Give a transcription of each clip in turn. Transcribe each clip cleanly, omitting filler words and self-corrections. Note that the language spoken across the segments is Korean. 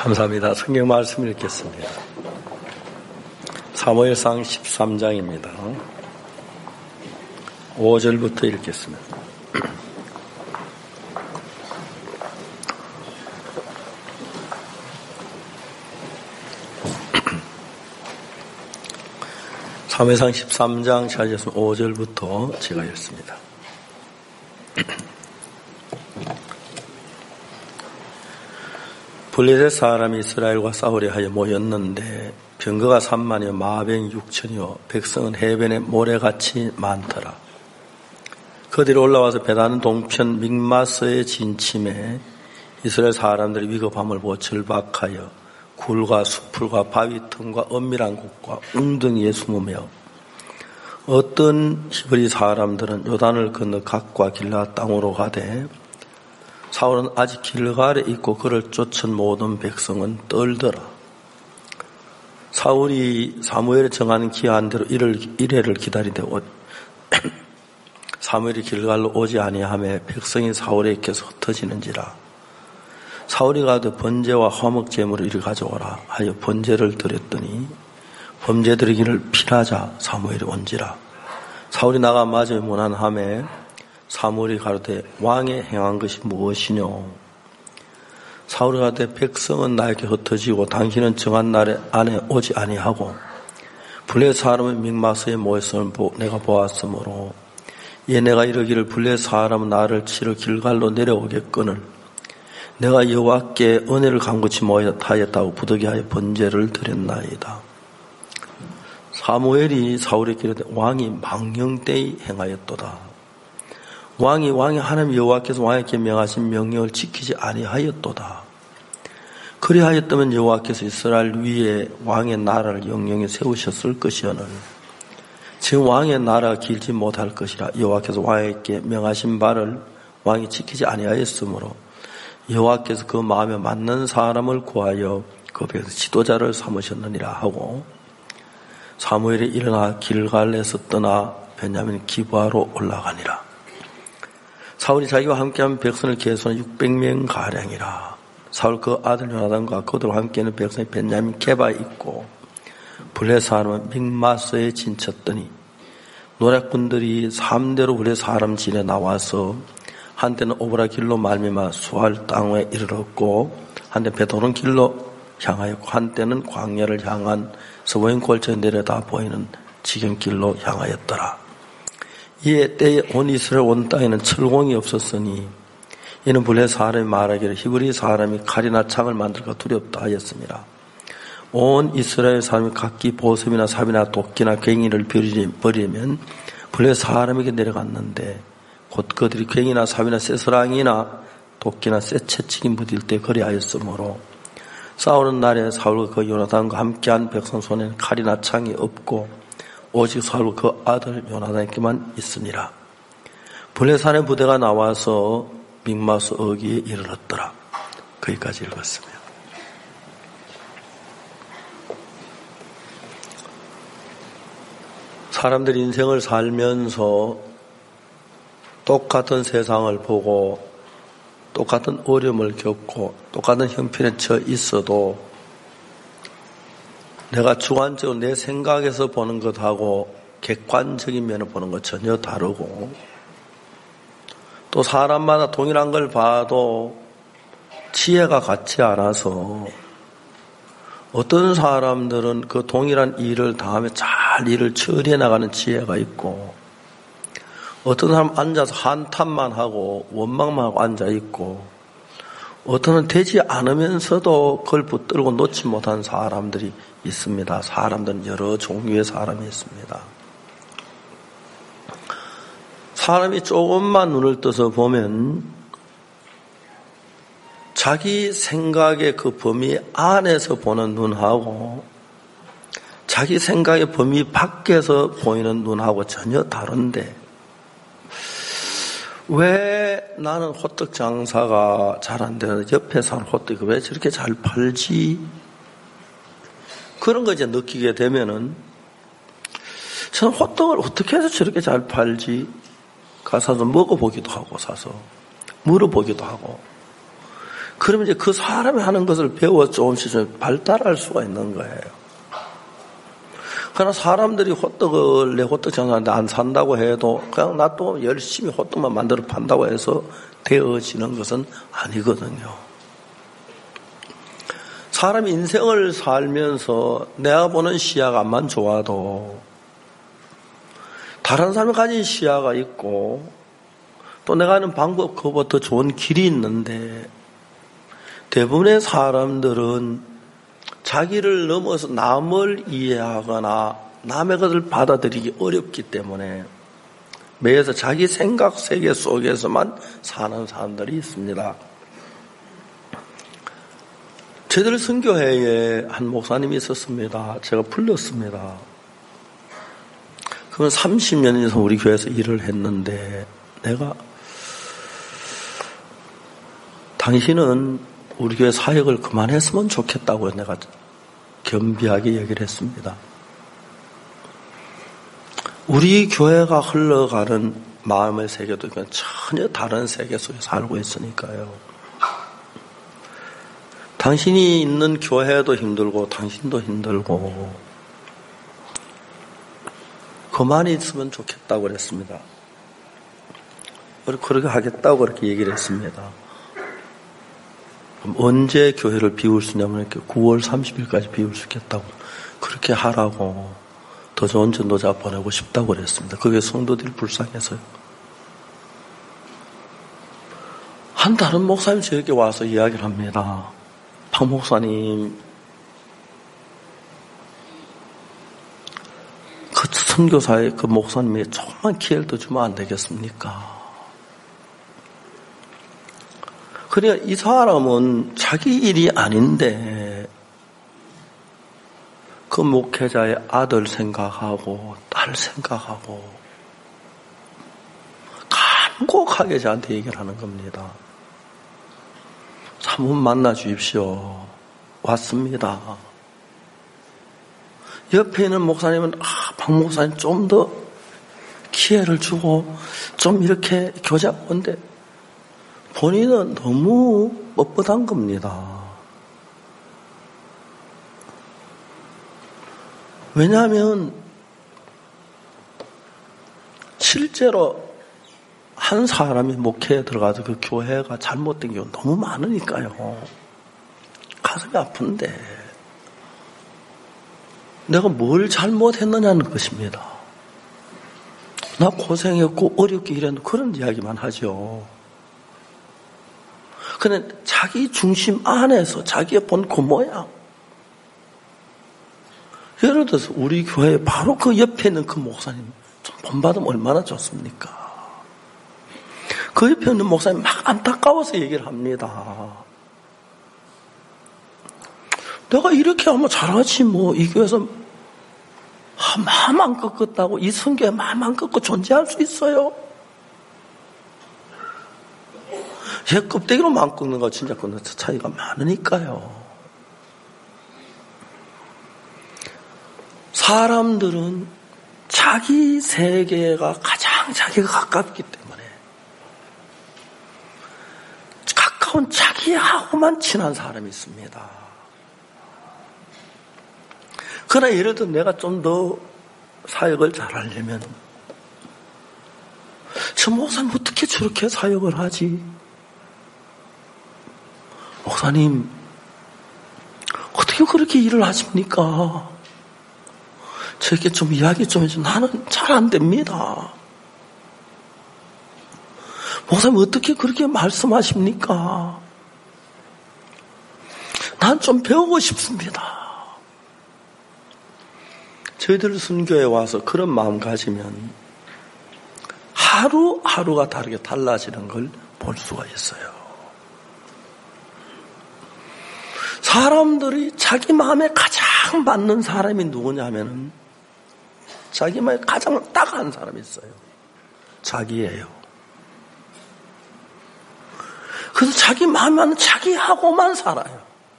감사합니다. 성경 말씀을 읽겠습니다. 사무엘상 13장입니다. 5절부터 읽겠습니다. 사무엘상 13장 찾아서 5절부터 제가 읽습니다. 블레셋 사람이 이스라엘과 싸우려 하여 모였는데 병거가 3만이요 마병 6천이요 백성은 해변에 모래같이 많더라. 그들이 올라와서 베다는 동편 믹마스에 진침해 이스라엘 사람들이 위급함을 보고 절박하여 굴과 수풀과 바위 틈과 엄밀한 곳과 웅덩이에 숨으며 어떤 히브리 사람들은 요단을 건너 갓과 길라 땅으로 가되 사울은 아직 길갈에 있고 그를 쫓은 모든 백성은 떨더라. 사울이 사무엘이 정하는 기한대로 이래를 기다리되 사무엘이 길갈로 오지 아니하며 백성이 사울에게서 흩어지는지라. 사울이 가되 번제와 화목 제물을 이리 가져오라 하여 번제를 드렸더니 범죄 드리기를 피하자 사무엘이 온지라. 사울이 나가 맞으며 문안하며 사무엘이 가로되 왕의 행한 것이 무엇이뇨? 사울이 가로되 백성은 나에게 흩어지고 당신은 정한 날에 안에 오지 아니하고 블레셋 사람은 믹마스에 모였음을 내가 보았으므로 이에 내가 이르기를 블레셋 사람은 나를 치러 길갈로 내려오겠거늘 내가 여호와께 은혜를 간구치 못하였다고 부득이하여 번제를 드렸나이다. 사무엘이 사울에게 이르되 왕이 망령되이 행하였도다. 왕이 하나님 여호와께서 왕에게 명하신 명령을 지키지 아니하였도다. 그리하였다면 여호와께서 이스라엘 위에 왕의 나라를 영영히 세우셨을 것이오늘 지금 왕의 나라가 길지 못할 것이라. 여호와께서 왕에게 명하신 바를 왕이 지키지 아니하였으므로 여호와께서 그 마음에 맞는 사람을 구하여 그 백성 지도자를 삼으셨느니라 하고 사무엘이 일어나 길갈에서 떠나 베냐민 기브아로 올라가니라. 사울이 자기와 함께한 백성을 계수한 600명 가량이라. 사울 그 아들 요나단과 그들과 함께하는 백성이 베냐민 게바에 있고 블레셋 사람은 믹마스에 진쳤더니 노략군들이 3대로 블레셋 사람 진에 나와서 한때는 오브라 길로 말미암아 수알 땅에 이르렀고 한때 베도른 길로 향하였고 한때는 광야를 향한 서보인 골짜기 내려다 보이는 지경길로 향하였더라. 이에 때에 온 이스라엘 온 땅에는 철공이 없었으니 이는 블레셋 사람이 말하기를 히브리 사람이 칼이나 창을 만들까 두렵다 하였습니다. 온 이스라엘 사람이 각기 보습이나 삽이나 도끼나 괭이를 버리면 블레셋 사람에게 내려갔는데 곧 그들이 괭이나 삽이나 쇠스랑이나 도끼나 쇠채찍이 묻을 때 그리하였으므로 싸우는 날에 사울과 그 요나단과 함께한 백성 손에는 칼이나 창이 없고 오직 사울과 그 아들 요나단에게만 있으니라. 블레셋의 부대가 나와서 믹마스 어귀에 이르렀더라. 거기까지 읽었습니다. 사람들이 인생을 살면서 똑같은 세상을 보고 똑같은 어려움을 겪고 똑같은 형편에 처해 있어도 내가 주관적으로 내 생각에서 보는 것하고 객관적인 면을 보는 것 전혀 다르고 또 사람마다 동일한 걸 봐도 지혜가 같지 않아서 어떤 사람들은 그 동일한 일을 당하며 잘 일을 처리해 나가는 지혜가 있고 어떤 사람 앉아서 한탄만 하고 원망만 하고 앉아있고 어떤 되지 않으면서도 그걸 붙들고 놓지 못한 사람들이 있습니다. 사람들은 여러 종류의 사람이 있습니다. 사람이 조금만 눈을 떠서 보면 자기 생각의 그 범위 안에서 보는 눈하고 자기 생각의 범위 밖에서 보이는 눈하고 전혀 다른데 왜 나는 호떡 장사가 잘 안 되는데 옆에 사는 호떡이 왜 저렇게 잘 팔지? 그런 거 이제 느끼게 되면은 저는 호떡을 어떻게 해서 저렇게 잘 팔지? 가서 먹어보기도 하고 사서 물어보기도 하고 그러면 이제 그 사람이 하는 것을 배워 조금씩 좀 발달할 수가 있는 거예요. 그러나 사람들이 호떡을 내 호떡 장사하는데 안 산다고 해도 그냥 나 또 열심히 호떡만 만들어 판다고 해서 되어지는 것은 아니거든요. 사람이 인생을 살면서 내가 보는 시야가 암만 좋아도 다른 사람이 가진 시야가 있고 또 내가 하는 방법 그보다 더 좋은 길이 있는데 대부분의 사람들은 자기를 넘어서 남을 이해하거나 남의 것을 받아들이기 어렵기 때문에 매에서 자기 생각 세계 속에서만 사는 사람들이 있습니다. 저희들 선교회에 한 목사님이 있었습니다. 제가 불렀습니다. 그건 30년 이상 우리 교회에서 일을 했는데 내가 당신은 우리 교회 사역을 그만했으면 좋겠다고 내가 겸비하게 얘기를 했습니다. 우리 교회가 흘러가는 마음의 세계도 전혀 다른 세계 속에 살고 있으니까요. 당신이 있는 교회도 힘들고 당신도 힘들고 그만히 있으면 좋겠다고 그랬습니다. 그렇게 하겠다고 그렇게 얘기를 했습니다. 그럼 언제 교회를 비울 수 있냐면 이렇게 9월 30일까지 비울 수 있겠다고 그렇게 하라고 더 좋은 전도자 보내고 싶다고 그랬습니다. 그게 성도들이 불쌍해서요. 한 다른 목사님 저에게 와서 이야기를 합니다. 박 목사님, 그 선교사의 그 목사님이 조금만 기회를 더 주면 안 되겠습니까? 그러니까 이 사람은 자기 일이 아닌데 그 목회자의 아들 생각하고 딸 생각하고 간곡하게 저한테 얘기를 하는 겁니다. 한번 만나 주십시오. 왔습니다. 옆에 있는 목사님은 박 목사님 좀 더 기회를 주고 좀 이렇게 교제하는데 본인은 너무 뻣뻣한 겁니다. 왜냐하면 실제로 한 사람이 목회에 들어가서 그 교회가 잘못된 경우 너무 많으니까요. 가슴이 아픈데 내가 뭘 잘못했느냐는 것입니다. 나 고생했고 어렵게 일했는데 그런 이야기만 하죠. 그런데 자기 중심 안에서 자기의 본 그 모양, 예를 들어서 우리 교회 바로 그 옆에 있는 그 목사님 좀 본받으면 얼마나 좋습니까? 그 옆에 있는 목사님 막 안타까워서 얘기를 합니다. 내가 이렇게 하면 잘하지 뭐 이 교회에서 마음 안 꺾었다고 이 성교에 마음 안 꺾고 존재할 수 있어요? 얘 껍데기로만 안 꺾는 거 진짜 그 차이가 많으니까요. 사람들은 자기 세계가 가장 자기가 가깝기 때문에 가까운 자기하고만 친한 사람이 있습니다. 그러나 예를 들어 내가 좀 더 사역을 잘하려면 저 목사님 어떻게 저렇게 사역을 하지? 목사님 어떻게 그렇게 일을 하십니까? 저에게 좀 이야기 좀 해줘. 나는 잘 안 됩니다. 목사님 어떻게 그렇게 말씀하십니까? 난 좀 배우고 싶습니다. 저희들 선교에 와서 그런 마음 가지면 하루하루가 다르게 달라지는 걸 볼 수가 있어요. 사람들이 자기 마음에 가장 맞는 사람이 누구냐면은 자기 마음에 가장 딱한 사람이 있어요. 자기예요. 그래서 자기 마음에 맞는 자기하고만 살아요.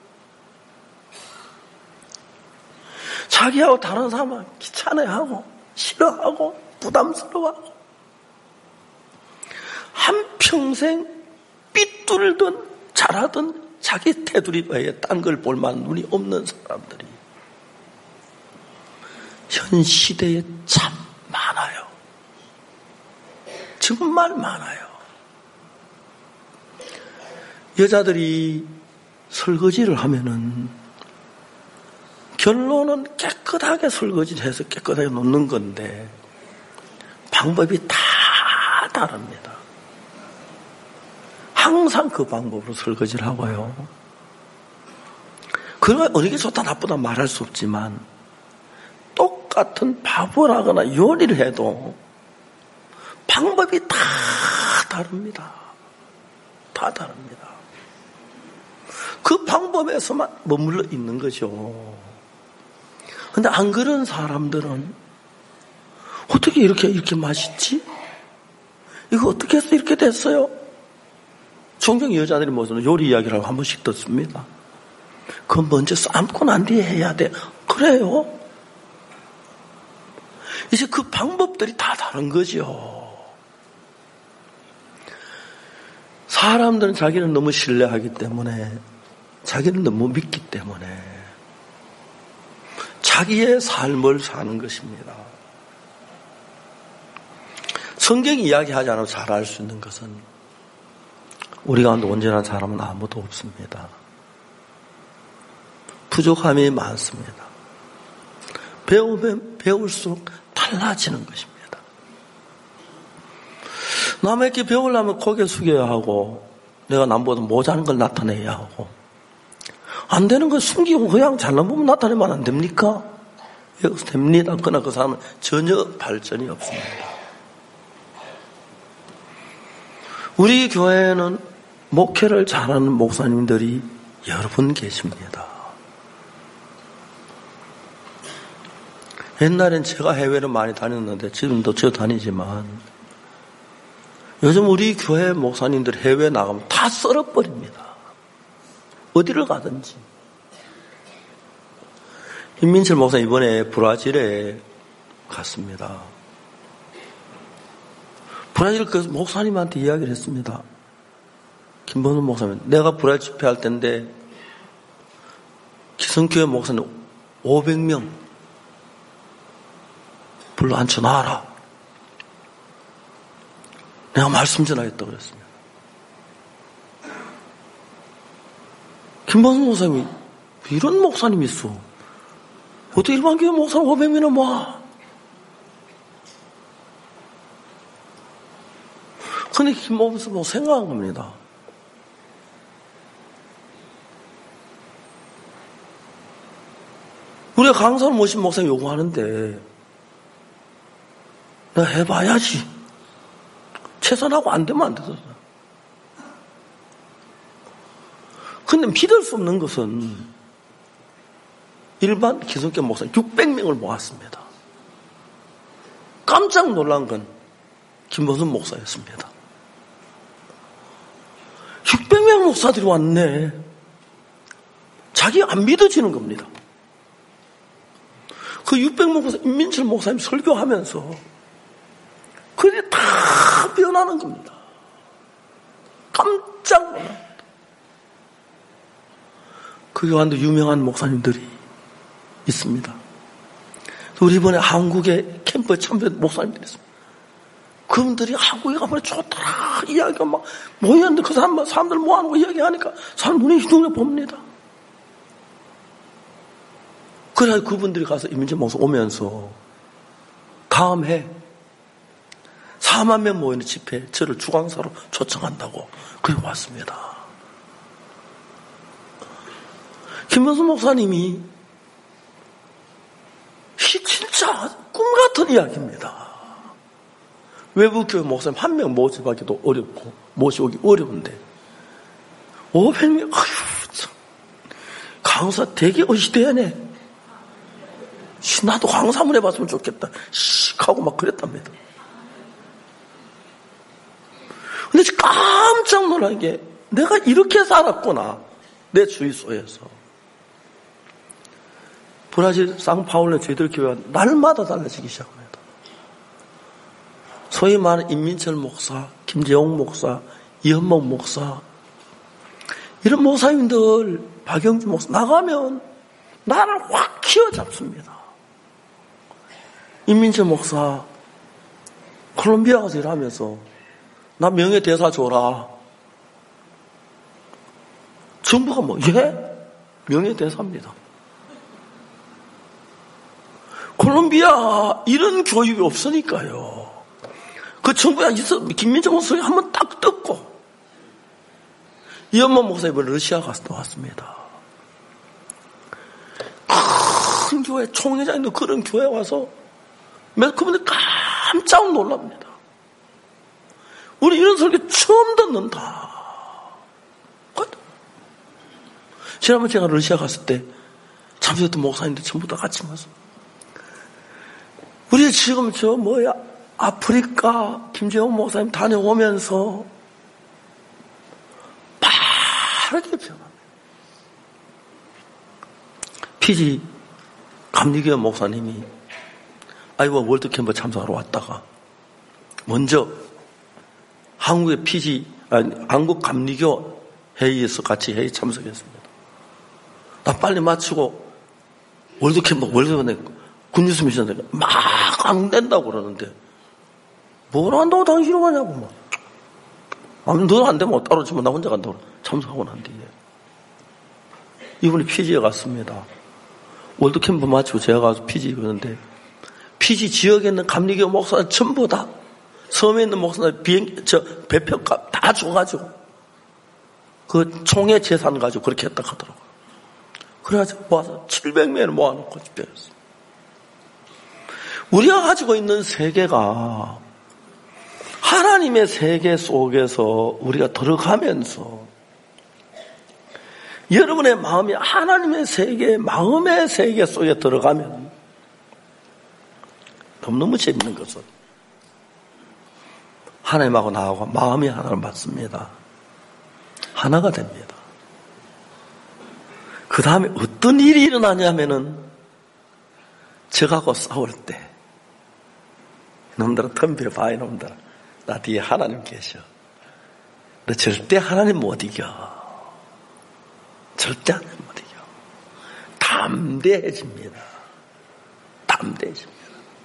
자기하고 다른 사람은 귀찮아하고 싫어하고 부담스러워하고 한평생 삐뚤든 잘하든 자기 테두리 외에 딴 걸 볼 만한 눈이 없는 사람들이 현 시대에 참 많아요. 정말 많아요. 여자들이 설거지를 하면은 결론은 깨끗하게 설거지를 해서 깨끗하게 놓는 건데 방법이 다 다릅니다. 항상 그 방법으로 설거지를 하고요. 그러면 어느 게 좋다 나쁘다 말할 수 없지만 똑같은 밥을 하거나 요리를 해도 방법이 다 다릅니다. 다 다릅니다. 그 방법에서만 머물러 있는 거죠. 근데 안 그런 사람들은 어떻게 이렇게 맛있지? 이거 어떻게 해서 이렇게 됐어요? 종종 여자들이 무슨 요리 이야기를 한 번씩 듣습니다. 그건 먼저 삶고 난 뒤에 해야 돼. 그래요? 이제 그 방법들이 다 다른 거죠. 사람들은 자기를 너무 신뢰하기 때문에, 자기를 너무 믿기 때문에 자기의 삶을 사는 것입니다. 성경이 이야기하지 않아도 잘 알 수 있는 것은 우리 가운데 온전한 사람은 아무도 없습니다. 부족함이 많습니다. 배우면 배울수록 달라지는 것입니다. 남에게 배우려면 고개 숙여야 하고 내가 남보다 모자란 걸 나타내야 하고 안 되는 걸 숨기고 그냥 잘난 부분 나타내면 안 됩니까? 여기서 됩니다. 그러나 그 사람은 전혀 발전이 없습니다. 우리 교회에는 목회를 잘하는 목사님들이 여러 분 계십니다. 옛날엔 제가 해외를 많이 다녔는데 지금도 저 다니지만 요즘 우리 교회 목사님들 해외 나가면 다 썰어버립니다. 어디를 가든지. 김민철 목사 이번에 브라질에 갔습니다. 브라질 그 목사님한테 이야기를 했습니다. 김범수 목사님, 내가 브라질 집회할 때인데 기성교회 목사님 500명 불러 앉혀놔라. 내가 말씀 전하겠다고 그랬습니다. 김범수 목사님이 이런 목사님이 있어. 어떻게 일반교회 목사님 500명이나 모아? 근데 김범수 목사 생각한 겁니다. 우리가 강사를 모신 목사님 요구하는데 내가 해봐야지. 최선하고 안 되면 안 되잖아. 근데 믿을 수 없는 것은 일반 기성교 목사님 600명을 모았습니다. 깜짝 놀란 건 김범수 목사였습니다. 600명 목사들이 왔네. 자기 안 믿어지는 겁니다. 그 600명 목사 임민철 목사님 설교하면서 그게 다 변하는 겁니다. 깜짝 놀랍니다. 그 교환도 유명한 목사님들이 있습니다. 우리 이번에 한국에 캠프에 참여한 목사님들이 있습니다. 그분들이 한국에 가면 좋더라 이야기가 막 모였는데 그 사람들 모아놓고 이야기하니까 사람 눈에 휘둥그레 봅니다. 그래서 그분들이 가서 임민철 목사 오면서 다음 해 4만 명 모이는 집회에 저를 주강사로 초청한다고 그래 왔습니다. 김범수 목사님이 진짜 꿈같은 이야기입니다. 외부교회 목사님 한 명 모집하기도 어렵고 모시오기 어려운데 500명 아휴 참 강사 되게 어시대하네. 나도 강사 한번 해봤으면 좋겠다 씩 하고 막 그랬답니다. 근데 깜짝 놀란 게 내가 이렇게 살았구나. 내 주위소에서. 브라질 상파울레 저희들 교회가 날마다 달라지기 시작합니다. 소위 말하는 임민철 목사, 김재용 목사, 이현목 목사 이런 목사님들, 박영주 목사 나가면 나를 확 키워잡습니다. 임민철 목사 콜롬비아 가서 일하면서 나 명예대사 줘라. 정부가 뭐, 예? 명예대사입니다. 콜롬비아 이런 교육이 없으니까요. 그 정부에 있어 김민철 목사님 한번 딱 듣고 이현만 목사님은 러시아 가서 나왔습니다. 큰 교회 총회장 있는 그런 교회 와서 그분들 깜짝 놀랍니다. 우리 이런 설교 처음 듣는다. 지난번 제가 러시아 갔을 때 참석했던 목사님들 전부 다 같이 와서 우리 지금 아프리카 김재원 목사님 다녀오면서 빠르게 변합니다. 피지 감리교 목사님이 아이와 월드캠프 참석하러 왔다가 먼저 한국의 한국 감리교 회의에서 같이 회의 참석했습니다. 나 빨리 마치고 월드캠프 굿뉴스 미션에 막 안 된다고 그러는데 뭘 한다고 당신이 가냐고 너는 안 되면 따로 치면 나 혼자 간다고 참석하고 난 뒤에 이분이 피지에 갔습니다. 월드캠프 마치고 제가 가서 피지에 가는데 피지 지역에 있는 감리교 목사들 전부 다 섬에 있는 목사들 배표값 다 줘가지고 그 총회 재산 가지고 그렇게 했다 하더라고요. 그래가지고 모아서 700명을 모아놓고 집회했어요. 우리가 가지고 있는 세계가 하나님의 세계 속에서 우리가 들어가면서 여러분의 마음이 하나님의 세계, 마음의 세계 속에 들어가면 너무너무 재밌는 것은 하나님하고 나하고 마음이 하나를 맞습니다. 하나가 됩니다. 그 다음에 어떤 일이 일어나냐면은 저하고 싸울 때 놈들아 덤벼봐 이놈들아 나 뒤에 하나님 계셔. 너 절대 하나님 못 이겨. 절대 하나님 못 이겨. 담대해집니다. 담대해집니다.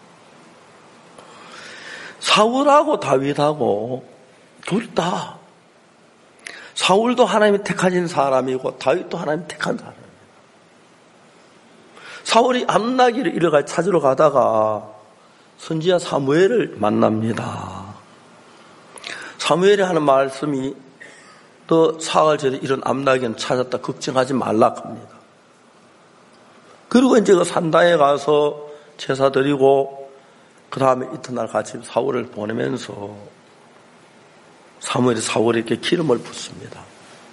사울하고 다윗하고 둘 다 사울도 하나님이 택하신 사람이고 다윗도 하나님이 택한 사람입니다. 사울이 암나기를 찾으러 가다가 선지자 사무엘을 만납니다. 사무엘이 하는 말씀이 또 사흘 전에 이런 암나기는 찾았다 걱정하지 말라 합니다. 그리고 이제 그 산당에 가서 제사 드리고 그 다음에 이튿날 같이 사울을 보내면서 사무엘이 사울에게 기름을 붓습니다.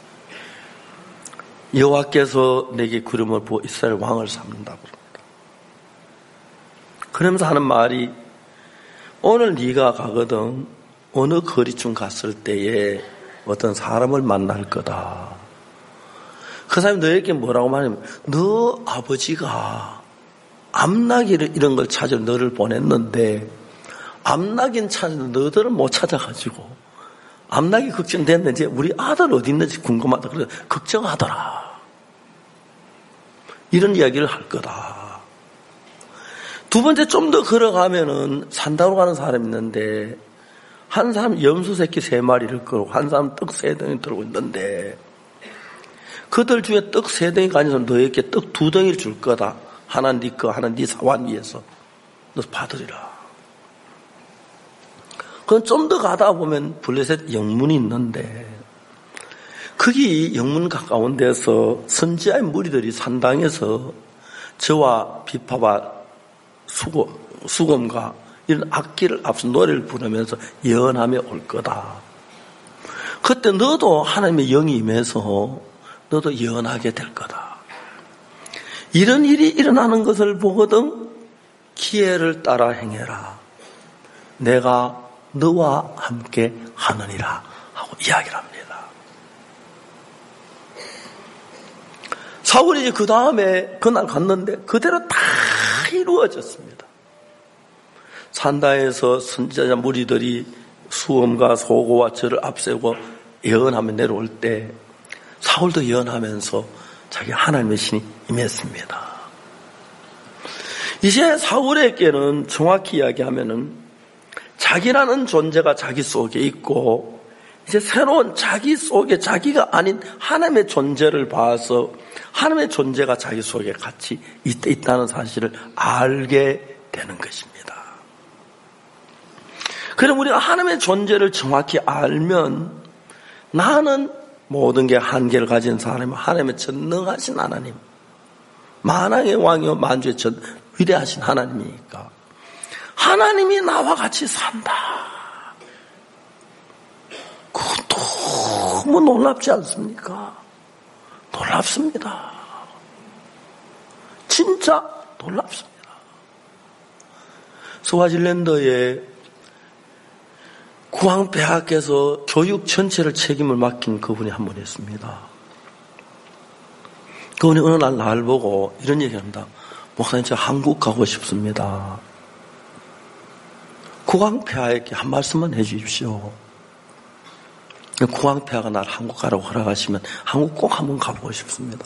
여호와께서 내게 기름을 부어 이스라엘 왕을 삼는다고 합니다. 그러면서 하는 말이 오늘 네가 가거든 어느 거리쯤 갔을 때에 어떤 사람을 만날 거다. 그 사람이 너에게 뭐라고 말하냐면 너 아버지가 암나기를 이런 걸 찾으러 너를 보냈는데 암나기는 찾았는데 너들은 못 찾아가지고 암나기 걱정됐는지 우리 아들 어디 있는지 궁금하다. 그래서 걱정하더라. 이런 이야기를 할 거다. 두 번째 좀 더 걸어가면은 산다로 가는 사람이 있는데 한 사람 염소 새끼 3마리를 끌고 한 사람 떡 3덩이 들고 있는데 그들 중에 떡 3덩이 가진 너에게 떡 2덩이를 줄 거다. 하나 네 거, 하나 네 사원 위에서 너 받으리라. 그건 좀 더 가다 보면 블레셋 영문이 있는데 거기 영문 가까운 데서 선지자의 무리들이 산당에서 저와 비파와 수금과 이런 악기를 앞서 노래를 부르면서 예언하며 올 거다. 그때 너도 하나님의 영이 임해서 너도 예언하게 될 거다. 이런 일이 일어나는 것을 보거든 기회를 따라 행해라. 내가 너와 함께 하느니라 하고 이야기를 합니다. 사울이 이제 그 다음에 그날 갔는데 그대로 다 이루어졌습니다. 산다에서 선지자 무리들이 수엄과 소고와 저를 앞세우고 예언하며 내려올 때 사울도 예언하면서 자기 하나님의 신이 임했습니다. 이제 사울에게는 정확히 이야기하면은 자기라는 존재가 자기 속에 있고 이제 새로운 자기 속에 자기가 아닌 하나님의 존재를 봐서 하나님의 존재가 자기 속에 같이 있다는 사실을 알게 되는 것입니다. 그럼 우리가 하나님의 존재를 정확히 알면 나는 모든 게 한계를 가진 사람이 하나님의 전능하신 하나님, 만왕의 왕이요 만주의 전 위대하신 하나님이니까 하나님이 나와 같이 산다. 그거 너무 놀랍지 않습니까? 놀랍습니다. 진짜 놀랍습니다. 스와질랜드의 국왕폐하께서 교육 전체를 책임을 맡긴 그분이 한 분 있습니다. 그분이 어느 날 나를 보고 이런 얘기를 합니다. 목사님, 저 한국 가고 싶습니다. 국왕폐하에게 한 말씀만 해주십시오. 국왕폐하가 나를 한국 가라고 허락하시면 한국 꼭 한번 가보고 싶습니다.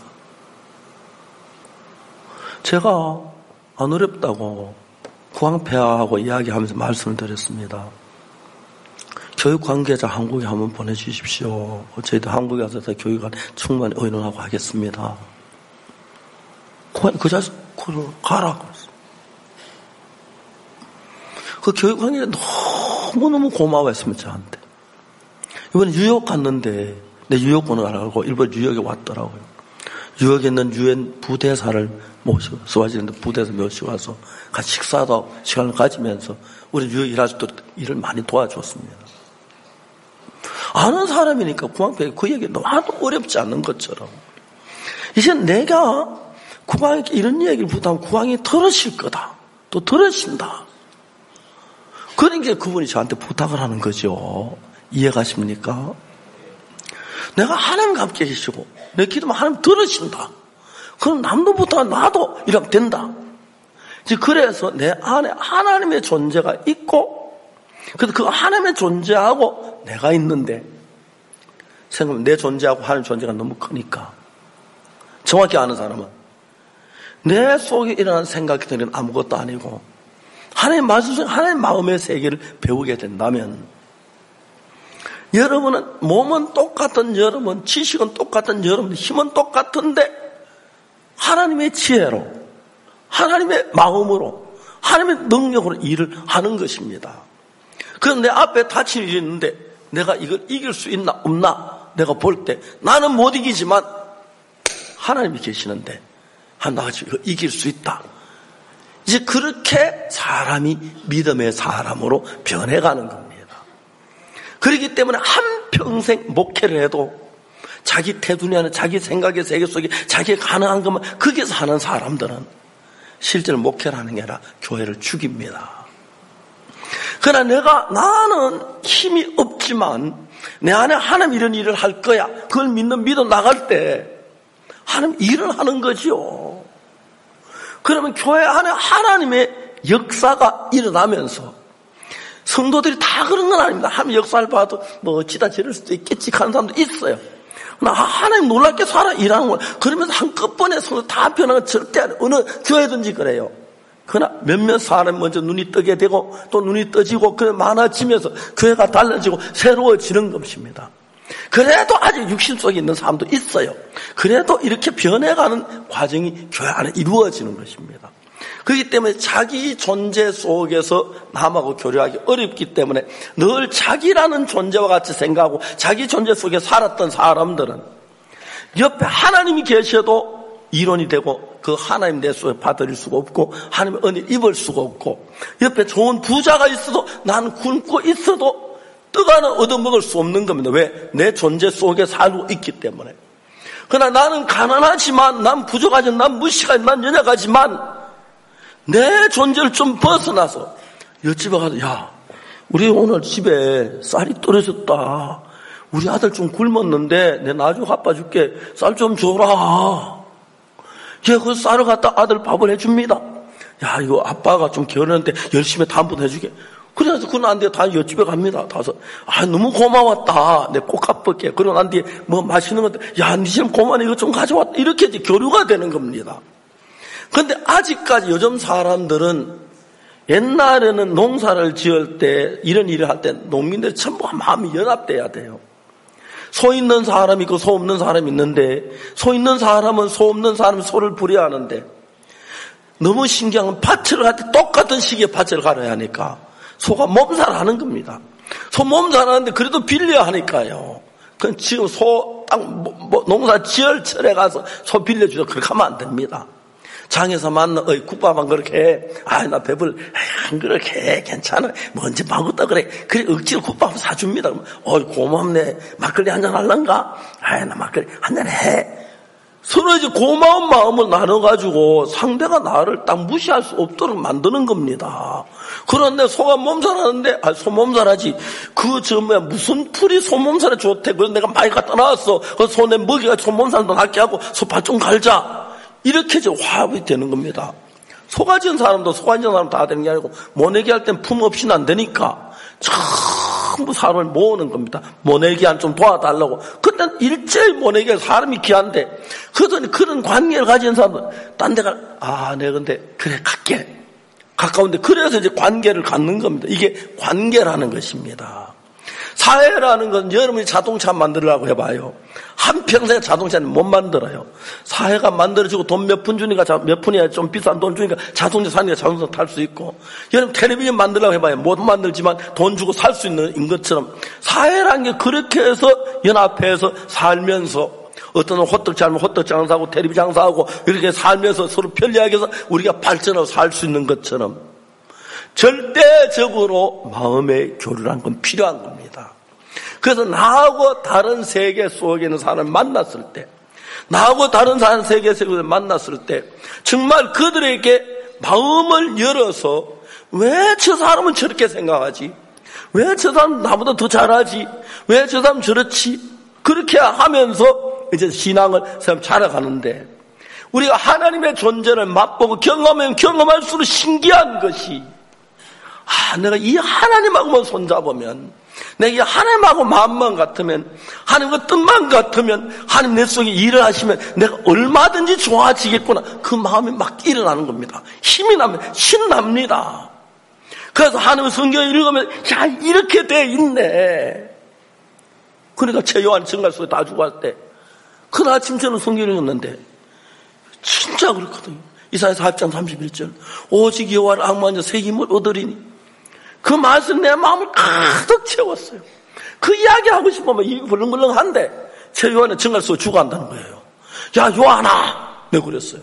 제가 안 어렵다고 국왕폐하하고 이야기하면서 말씀을 드렸습니다. 교육 관계자 한국에 한번 보내주십시오. 저희도 한국에 가서 교육을 충분히 의논하고 하겠습니다. 그 자식 가라고 했어요. 그 교육 관계자 너무너무 고마워했습니다, 저한테. 이번에 뉴욕 갔는데 내 뉴욕권을 알고 일본 뉴욕에 왔더라고요. 뉴욕에 있는 유엔 부대사를 모시고 스와질랜드 부대사 모시고 와서 같이 식사도 시간을 가지면서 우리 뉴욕 일할 때 일을 많이 도와줬습니다. 아는 사람이니까 국왕폐하 그 얘기 너무 어렵지 않는 것처럼 이제 내가 국왕에게 이런 얘기를 부탁하면 국왕이 들으실 거다. 또 들으신다. 그러니까 그분이 저한테 부탁을 하는 거죠. 이해가십니까? 내가 하나님과 함께 계시고 내 기도만 하나님 들으신다. 그럼 남도 부탁 나도 이러면 된다. 그래서 내 안에 하나님의 존재가 있고 그래서 그 하나님의 존재하고 내가 있는데 생각하면 내 존재하고 하나님의 존재가 너무 크니까 정확히 아는 사람은 내 속에 일어나는 생각들은 아무것도 아니고 하나님 말씀 속에 하나님 마음의 세계를 배우게 된다면 여러분은 몸은 똑같은 여러분, 지식은 똑같은 여러분, 힘은 똑같은데 하나님의 지혜로 하나님의 마음으로 하나님의 능력으로 일을 하는 것입니다. 그럼 내 앞에 닥칠 일이 있는데 내가 이걸 이길 수 있나 없나 내가 볼 때 나는 못 이기지만 하나님이 계시는데 나같이 이길 수 있다. 이제 그렇게 사람이 믿음의 사람으로 변해가는 겁니다. 그렇기 때문에 한평생 목회를 해도 자기 태두니 안에 자기 생각의 세계 속에 자기가 가능한 것만 거기서 하는 사람들은 실제로 목회를 하는 게 아니라 교회를 죽입니다. 그러나 나는 힘이 없지만 내 안에 하나님 이런 일을 할 거야. 그걸 믿어 나갈 때 하나님 일을 하는 거죠. 그러면 교회 안에 하나님의 역사가 일어나면서 성도들이 다 그런 건 아닙니다. 하나님 역사를 봐도 뭐 어찌다 저럴 수도 있겠지 하는 사람도 있어요. 그러나 하나님 놀랍게 살아 일하는 거 그러면서 한꺼번에 성도 다 변하는 건 절대 아니에요. 어느 교회든지 그래요. 그러나 몇몇 사람이 먼저 눈이 뜨게 되고 또 눈이 떠지고 그래 많아지면서 교회가 달라지고 새로워지는 것입니다. 그래도 아직 육신 속에 있는 사람도 있어요. 그래도 이렇게 변해가는 과정이 교회 안에 이루어지는 것입니다. 그렇기 때문에 자기 존재 속에서 남하고 교류하기 어렵기 때문에 늘 자기라는 존재와 같이 생각하고 자기 존재 속에 살았던 사람들은 옆에 하나님이 계셔도 이론이 되고 그 하나님 내 속에 받아들일 수가 없고 하나님의 은혜를 입을 수가 없고 옆에 좋은 부자가 있어도 나는 굶고 있어도 떡 하나 얻어먹을 수 없는 겁니다. 왜? 내 존재 속에 살고 있기 때문에. 그러나 나는 가난하지만 난 부족하지만 난 무식하지만 난 연약하지만 내 존재를 좀 벗어나서 옆집에 가서 야 우리 오늘 집에 쌀이 떨어졌다. 우리 아들 좀 굶었는데 내 나중에 갚아줄게. 쌀 좀 줘라. 예, 그 쌀을 갖다 아들 밥을 해줍니다. 야 이거 아빠가 좀 게으르는데 열심히 다 한 번 해주게. 그래서 그난 뒤에 다 옆집에 갑니다. 가서, 너무 고마웠다. 내 꼭 갚을게. 그러고 난 뒤에 뭐 맛있는 것들, 야, 니 지금 고마워. 이거 좀 가져왔다. 이렇게 이제 교류가 되는 겁니다. 그런데 아직까지 요즘 사람들은 옛날에는 농사를 지을 때, 이런 일을 할 때 농민들이 전부 마음이 연합돼야 돼요. 소 있는 사람이 있고 소 없는 사람이 있는데, 소 있는 사람은 소 없는 사람이 소를 부려야 하는데, 너무 신기한 건 밭을 갈 때 똑같은 시기에 밭을 갈아야 하니까 소가 몸살하는 겁니다. 소 몸살하는데 그래도 빌려야 하니까요. 그럼 지금 소 딱 농사 지을 철에 가서 소 빌려주죠. 그렇게 하면 안 됩니다. 장에서 만나, 국밥만 그렇게 해. 나 배불러. 안 그렇게 해. 괜찮아. 뭐 언제 먹었다 그래. 그래, 억지로 국밥 사줍니다. 고맙네. 막걸리 한잔 할란가? 나 막걸리 한잔 해. 서로 이제 고마운 마음을 나눠가지고 상대가 나를 딱 무시할 수 없도록 만드는 겁니다. 그런데 소가 몸살하는데, 소 몸살하지. 무슨 풀이 소 몸살에 좋대. 그래서 내가 많이 갖다 놨어. 그 소 내 먹이가 소 몸살도 낫게 하고 소 발 좀 갈자. 이렇게 이제 화합이 되는 겁니다. 소가 지은 사람도 소가 지은 사람 다 되는 게 아니고, 모내기 할 땐 품 없이는 안 되니까 전부 사람을 모으는 겁니다. 모내기 한 좀 도와달라고. 그때 일제히 모내기가 사람이 귀한데, 그러더니 그런 관계를 가진 사람은 딴 데 내가 근데 그래 갈게. 가까운데. 그래서 이제 관계를 갖는 겁니다. 이게 관계라는 것입니다. 사회라는 건 여러분이 자동차 만들려고 해봐요. 한평생 자동차는 못 만들어요. 사회가 만들어지고 돈 몇 푼 주니까, 몇 푼이야 좀 비싼 돈 주니까 자동차 사니까 자동차 탈 수 있고, 여러분 텔레비전 만들려고 해봐요. 못 만들지만 돈 주고 살 수 있는 것처럼 사회라는 게 그렇게 해서 연합해서 살면서, 어떤 호떡 잘면 호떡 장사하고 텔레비 장사하고 이렇게 살면서 서로 편리하게 해서 우리가 발전하고 살 수 있는 것처럼 절대적으로 마음의 교류라는 건 필요한 겁니다. 그래서 나하고 다른 세계 속에 있는 사람을 만났을 때, 나하고 다른 세계 속에 만났을 때 정말 그들에게 마음을 열어서, 왜 저 사람은 저렇게 생각하지? 왜 저 사람은 나보다 더 잘하지? 왜 저 사람은 저렇지? 그렇게 하면서 이제 신앙을 자라가는데, 우리가 하나님의 존재를 맛보고 경험하면 경험할수록 신기한 것이, 내가 이 하나님하고만 손잡으면, 내가 이 하나님하고 마음만 같으면, 하나님과 뜻만 같으면, 하나님 내 속에 일을 하시면 내가 얼마든지 좋아지겠구나. 그 마음이 막 일어나는 겁니다. 힘이 나면 신납니다. 그래서 하나님의 성경을 읽으면, 이렇게 돼 있네. 그러니까 제 요한 증가소에 다 죽었을 때, 그날 아침 저는 성경을 읽었는데 진짜 그렇거든요. 이사야 4장 31절, 오직 여호와를 앙망하는 새 힘을 얻으리니, 그 말씀 내 마음을 가득 채웠어요. 그 이야기 하고 싶으면 입이 벌렁벌렁한데 제 요한은 증가소에 죽어간다는 거예요. 야 요한아, 내가 그랬어요.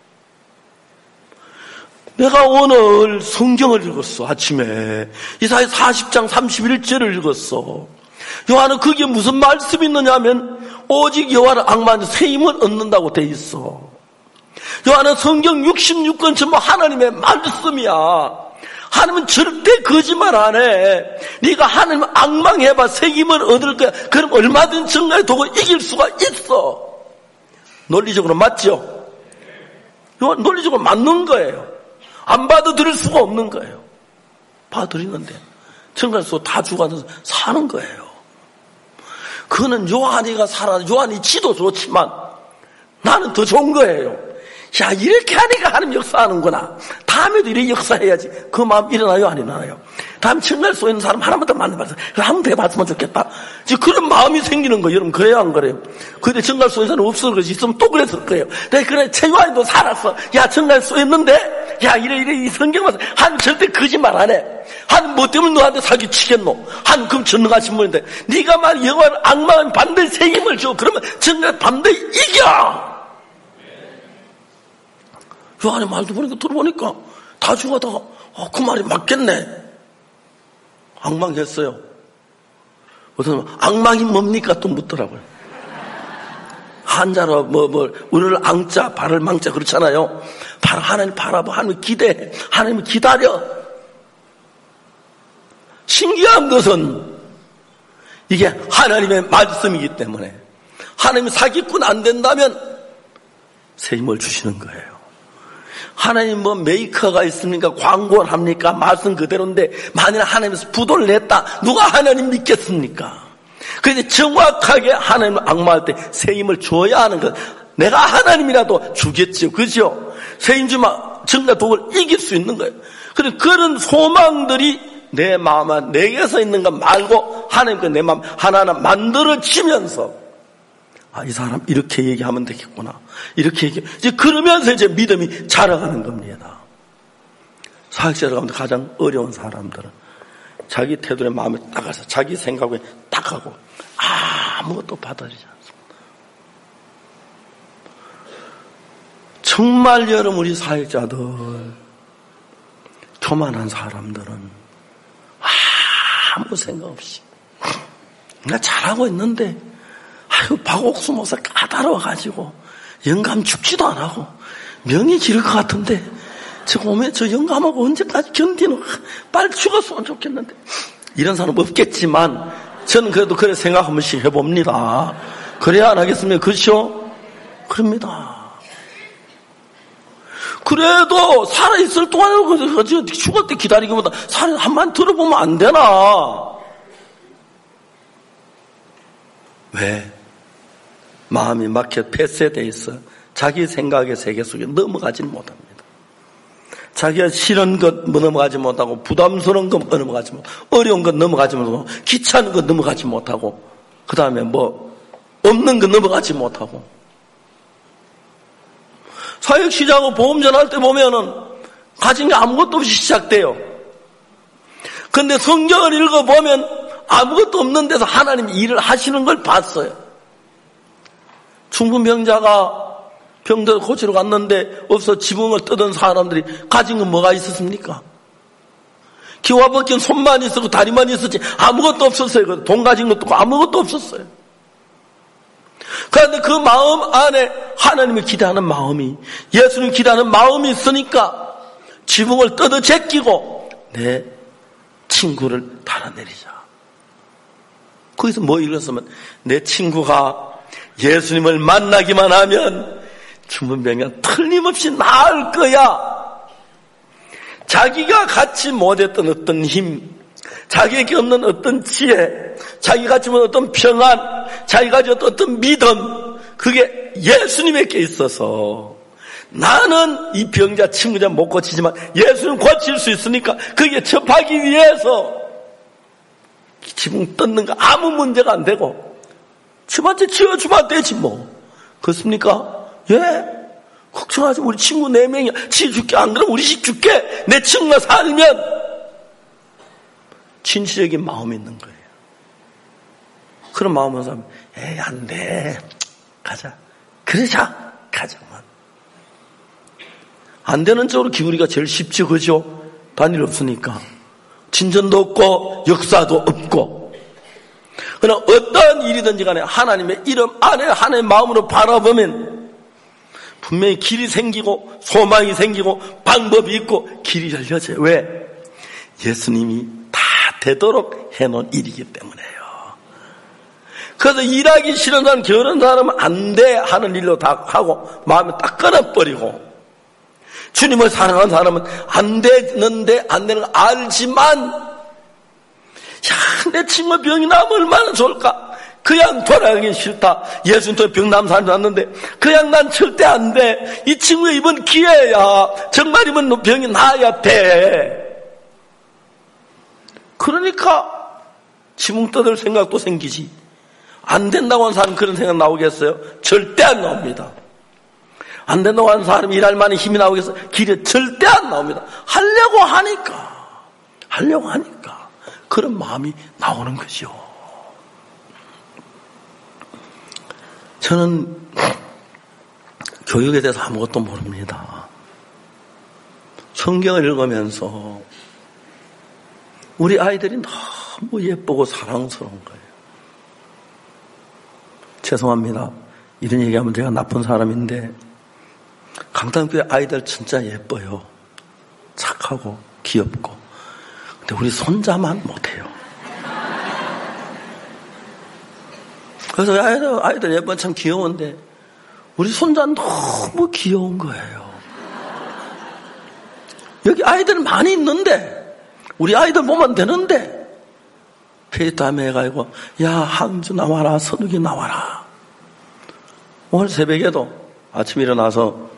내가 오늘 성경을 읽었어. 아침에 이사야 40장 31절을 읽었어. 요한은 그게 무슨 말씀이 있느냐 하면, 오직 여호와를 앙망하는 새 힘을 얻는다고 돼 있어. 요한은 성경 66권 전부 하나님의 말씀이야. 하나님은 절대 거짓말 안 해. 네가 하나님 앙망해봐 새 힘을 얻을 거야. 그럼 얼마든지 정말 두고 이길 수가 있어. 논리적으로 맞죠? 요한 논리적으로 맞는 거예요. 안 받아들일 수가 없는 거예요. 받아들이는데 정갈수 다 죽어서 사는 거예요. 그거는 요한이가 요한이 지도 좋지만 나는 더 좋은 거예요. 야, 이렇게 하니까 하나님 역사하는구나. 다음에도 이렇게 역사해야지. 그 마음 일어나요, 안 일어나요? 다음 청갈 쏘에 있는 사람 하나만 더 만나봐서 한번 더 해봤으면 좋겠다. 이제 그런 마음이 생기는 거예요. 여러분, 그래요, 안 그래요? 근데 청갈 쏘에 있는 사람 없을 것이 있으면 또 그랬을 거예요. 내가 그래, 최요한이도 살았어. 야, 청갈 쏘에 있는데, 야, 이래, 이 성경 봐서 하나님 절대 거짓말 안 해. 하나님 뭐 때문에 너한테 사기 치겠노? 하나님 그럼 전능하신 분인데, 네가 말 영원한 악마는 반드시 새 힘을 줘. 그러면 정말 반드시 이겨. 요한의 말도 보니까 들어보니까 다 죽어다가 그 말이 맞겠네. 앙망했어요. 어떤 사람 앙망이 뭡니까 또 묻더라고요. 한자로 우리를 앙자 발을 망자 그렇잖아요. 바로 하나님 바라보, 하나님 기대해, 하나님을 기다려. 신기한 것은 이게 하나님의 말씀이기 때문에 하나님이 사기꾼 안 된다면 새 힘을 주시는 거예요. 하나님 뭐 메이커가 있습니까? 광고를 합니까? 말씀 그대로인데 만일 하나님에서 부도를 냈다. 누가 하나님 믿겠습니까? 그런데 정확하게 하나님을 악마할 때 새 힘을 줘야 하는 것. 내가 하나님이라도 주겠지요. 그죠? 새 힘 주면 정과 독을 이길 수 있는 거예요. 그런 소망들이 내 마음 안 내게서 있는 것 말고 하나님과 내 마음 하나하나 만들어지면서 이 사람 이렇게 얘기하면 되겠구나. 이렇게 얘기 이제 그러면서 이제 믿음이 자라가는 겁니다. 사역자 가운데 가장 어려운 사람들은 자기 태도에 마음을 딱 해서 자기 생각에 딱 하고 아무것도 받아들이지 않습니다. 정말 여러분 우리 사역자들 교만한 사람들은 아무 생각 없이 내가 잘하고 있는데 박옥수 목사 까다로워가지고 영감 죽지도 안 하고 명이 기를 것 같은데 저 오면 저 영감하고 언제까지 견디노? 빨리 죽었으면 좋겠는데 이런 사람 없겠지만 저는 그래도 그래 생각 한 번씩 해봅니다. 그래야 안 하겠습니까? 그렇죠? 그럽니다. 그래도 살아있을 동안에 죽을 때 기다리기보다 한번 들어보면 안 되나? 왜? 마음이 막혀 폐쇄되어 있어 자기 생각의 세계 속에 넘어가지 못합니다. 자기가 싫은 것 넘어가지 못하고 부담스러운 것 넘어가지 못하고 어려운 것 넘어가지 못하고 귀찮은 것 넘어가지 못하고 그 다음에 뭐 없는 것 넘어가지 못하고 사역 시작하고 보험 전할 때 보면은 가진 게 아무것도 없이 시작돼요. 그런데 성경을 읽어보면 아무것도 없는 데서 하나님이 일을 하시는 걸 봤어요. 중풍병자가 병들 고치러 갔는데 없어 지붕을 뜯은 사람들이 가진 건 뭐가 있었습니까? 기와 벗긴 손만 있었고 다리만 있었지 아무것도 없었어요. 돈 가진 것도 아무것도 없었어요. 그런데 그 마음 안에 하나님을 기대하는 마음이 예수님을 기대하는 마음이 있으니까 지붕을 뜯어 제끼고 내 친구를 달아내리자. 거기서 뭐 읽었으면 내 친구가 예수님을 만나기만 하면 중풍병은 틀림없이 나을 거야. 자기가 갖지 못했던 어떤 힘, 자기에게 없는 어떤 지혜, 자기가 갖지 못한 어떤 평안, 자기가 가진 어떤 믿음, 그게 예수님에게 있어서 나는 이 병자 친구자 못 고치지만 예수님 고칠 수 있으니까 그게 접하기 위해서 지붕 뜯는 거 아무 문제가 안 되고 집한테 지어주면 되지 뭐. 그렇습니까? 예? 걱정하지. 우리 친구 4명이야. 지어줄게. 안 그러면 우리 집 줄게. 내 친구가 살면 진취적인 마음이 있는 거예요. 그런 마음은 사람 에이 안 돼. 가자. 그러자. 가자만. 안 되는 쪽으로 기울이가 제일 쉽죠. 그죠? 단일 없으니까. 진전도 없고 역사도 없고. 그러나 어떤 일이든지 간에 하나님의 이름 안에 하나님의 마음으로 바라보면 분명히 길이 생기고 소망이 생기고 방법이 있고 길이 열려져요. 왜? 예수님이 다 되도록 해놓은 일이기 때문에요. 그래서 일하기 싫은 사람, 게으른 사람은 안 돼 하는 일로 다 하고 마음을 딱 끊어버리고 주님을 사랑하는 사람은 안 되는데 안 되는 거 알지만 내 친구 병이 나면 얼마나 좋을까? 그냥 돌아가기 싫다. 예수님도 병 남은 사람이 왔는데 그냥 난 절대 안 돼. 이 친구의 이번 기회야. 정말 이번 병이 나아야 돼. 그러니까 지붕 뜯을 생각도 생기지. 안 된다고 하는 사람 그런 생각 나오겠어요? 절대 안 나옵니다. 안 된다고 하는 사람이 일할 만한 힘이 나오겠어요? 길에 절대 안 나옵니다. 하려고 하니까 그런 마음이 나오는 거죠. 저는 교육에 대해서 아무것도 모릅니다. 성경을 읽으면서 우리 아이들이 너무 예쁘고 사랑스러운 거예요. 죄송합니다. 이런 얘기하면 제가 나쁜 사람인데 강단교회 아이들 진짜 예뻐요. 착하고 귀엽고. 근데 우리 손자만 못해요. 그래서 아이들 예쁜 참 귀여운데 우리 손자는 너무 귀여운 거예요. 여기 아이들 많이 있는데, 우리 아이들 보면 되는데, 페이스타임에 해가지고, 야, 항주 나와라, 선욱이 나와라. 오늘 새벽에도 아침 일어나서,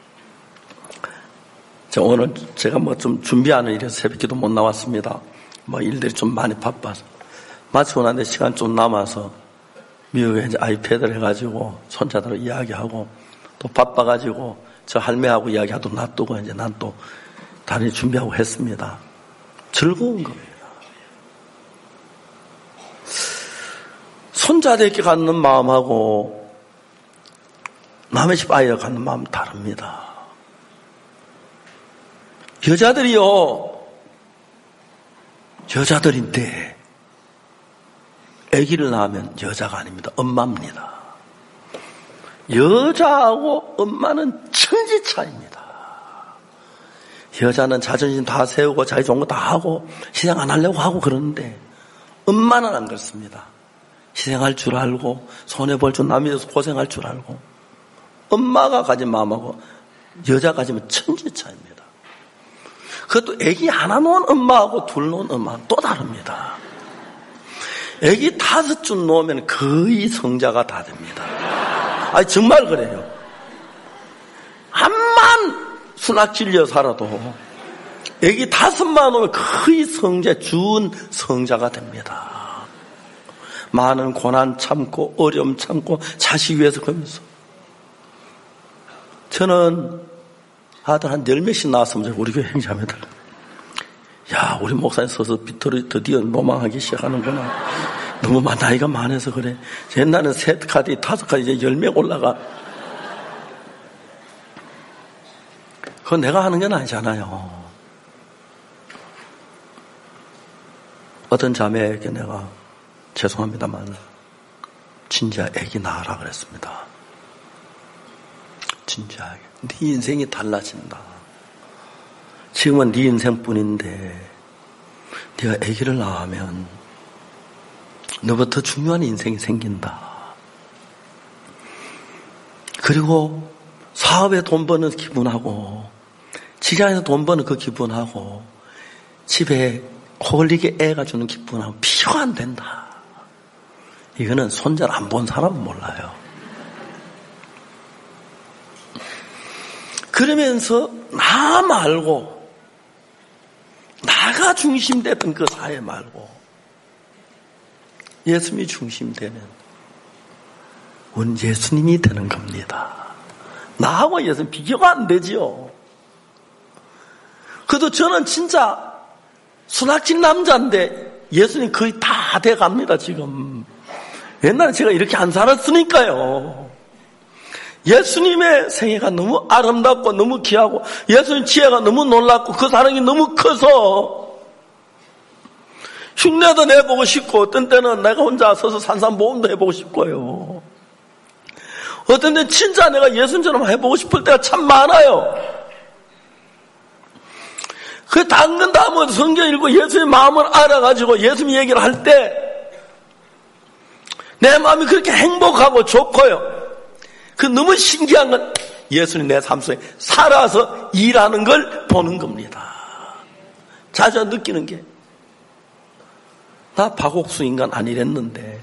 오늘 제가 뭐 좀 준비하는 일에서 새벽에도 못 나왔습니다. 뭐 일들이 좀 많이 바빠서. 마치고 나는데 시간 좀 남아서, 미국에 이제 아이패드를 해가지고, 손자들 이야기하고, 또 바빠가지고, 저 할매하고 이야기하도 놔두고, 이제 난 또 다른 준비하고 했습니다. 즐거운 겁니다. 손자들에게 갖는 마음하고 남의 집 아이가 갖는 마음은 다릅니다. 여자들인데 아기를 낳으면 여자가 아닙니다. 엄마입니다. 여자하고 엄마는 천지 차이입니다. 여자는 자존심 다 세우고 자기 좋은 거 다 하고 희생 안 하려고 하고 그러는데 엄마는 안 그렇습니다. 희생할 줄 알고 손해볼 줄 남이 져서 고생할 줄 알고 엄마가 가진 마음하고 여자 가지면 천지 차이입니다. 그것도 애기 하나 놓은 엄마하고 둘 놓은 엄마는 또 다릅니다. 애기 5줄 놓으면 거의 성자가 다 됩니다. 아니 정말 그래요. 암만 수납 질려 살아도 애기 5만 놓으면 거의 성자 준 성자가 됩니다. 많은 고난 참고 어려움 참고 자식 위해서 그러면서 저는 아들 한 10몇씩 낳았으면 우리 교회 행자입니다. 야 우리 목사님 서서 드디어 로망하기 시작하는구나. 너무 나이가 많아서 그래. 옛날에는 3카드 5카드 이제 10명 올라가. 그건 내가 하는 건 아니잖아요. 어떤 자매에게 내가 죄송합니다만 진짜 애기 낳으라 그랬습니다. 진지하게. 네 인생이 달라진다. 지금은 네 인생뿐인데 네가 애기를 낳으면 너보다 더 중요한 인생이 생긴다. 그리고 사업에 돈 버는 기분하고 직장에서 돈 버는 그 기분하고 집에 코 흘리게 애가 주는 기분하고 비교가 안 된다. 이거는 손자를 안 본 사람은 몰라요. 그러면서 나 말고 나가 중심됐던 그 사회 말고 예수님이 중심되는 우리 예수님이 되는 겁니다. 나하고 예수님 비교가 안 되지요. 그래도 저는 진짜 순학진 남자인데 예수님 거의 다 돼갑니다 지금. 옛날에 제가 이렇게 안 살았으니까요. 예수님의 생애가 너무 아름답고 너무 귀하고 예수님 지혜가 너무 놀랍고 그 사랑이 너무 커서 흉내도 내보고 싶고 어떤 때는 내가 혼자 서서 산산모험도 해보고 싶고요. 어떤 때는 진짜 내가 예수님처럼 해보고 싶을 때가 참 많아요. 그 당근 다음에 성경 읽고 예수님의 마음을 알아가지고 예수님 얘기를 할 때 내 마음이 그렇게 행복하고 좋고요. 그 너무 신기한 건 예수님 내 삶 속에 살아서 일하는 걸 보는 겁니다. 자주 느끼는 게 나 박옥수 인간 아니랬는데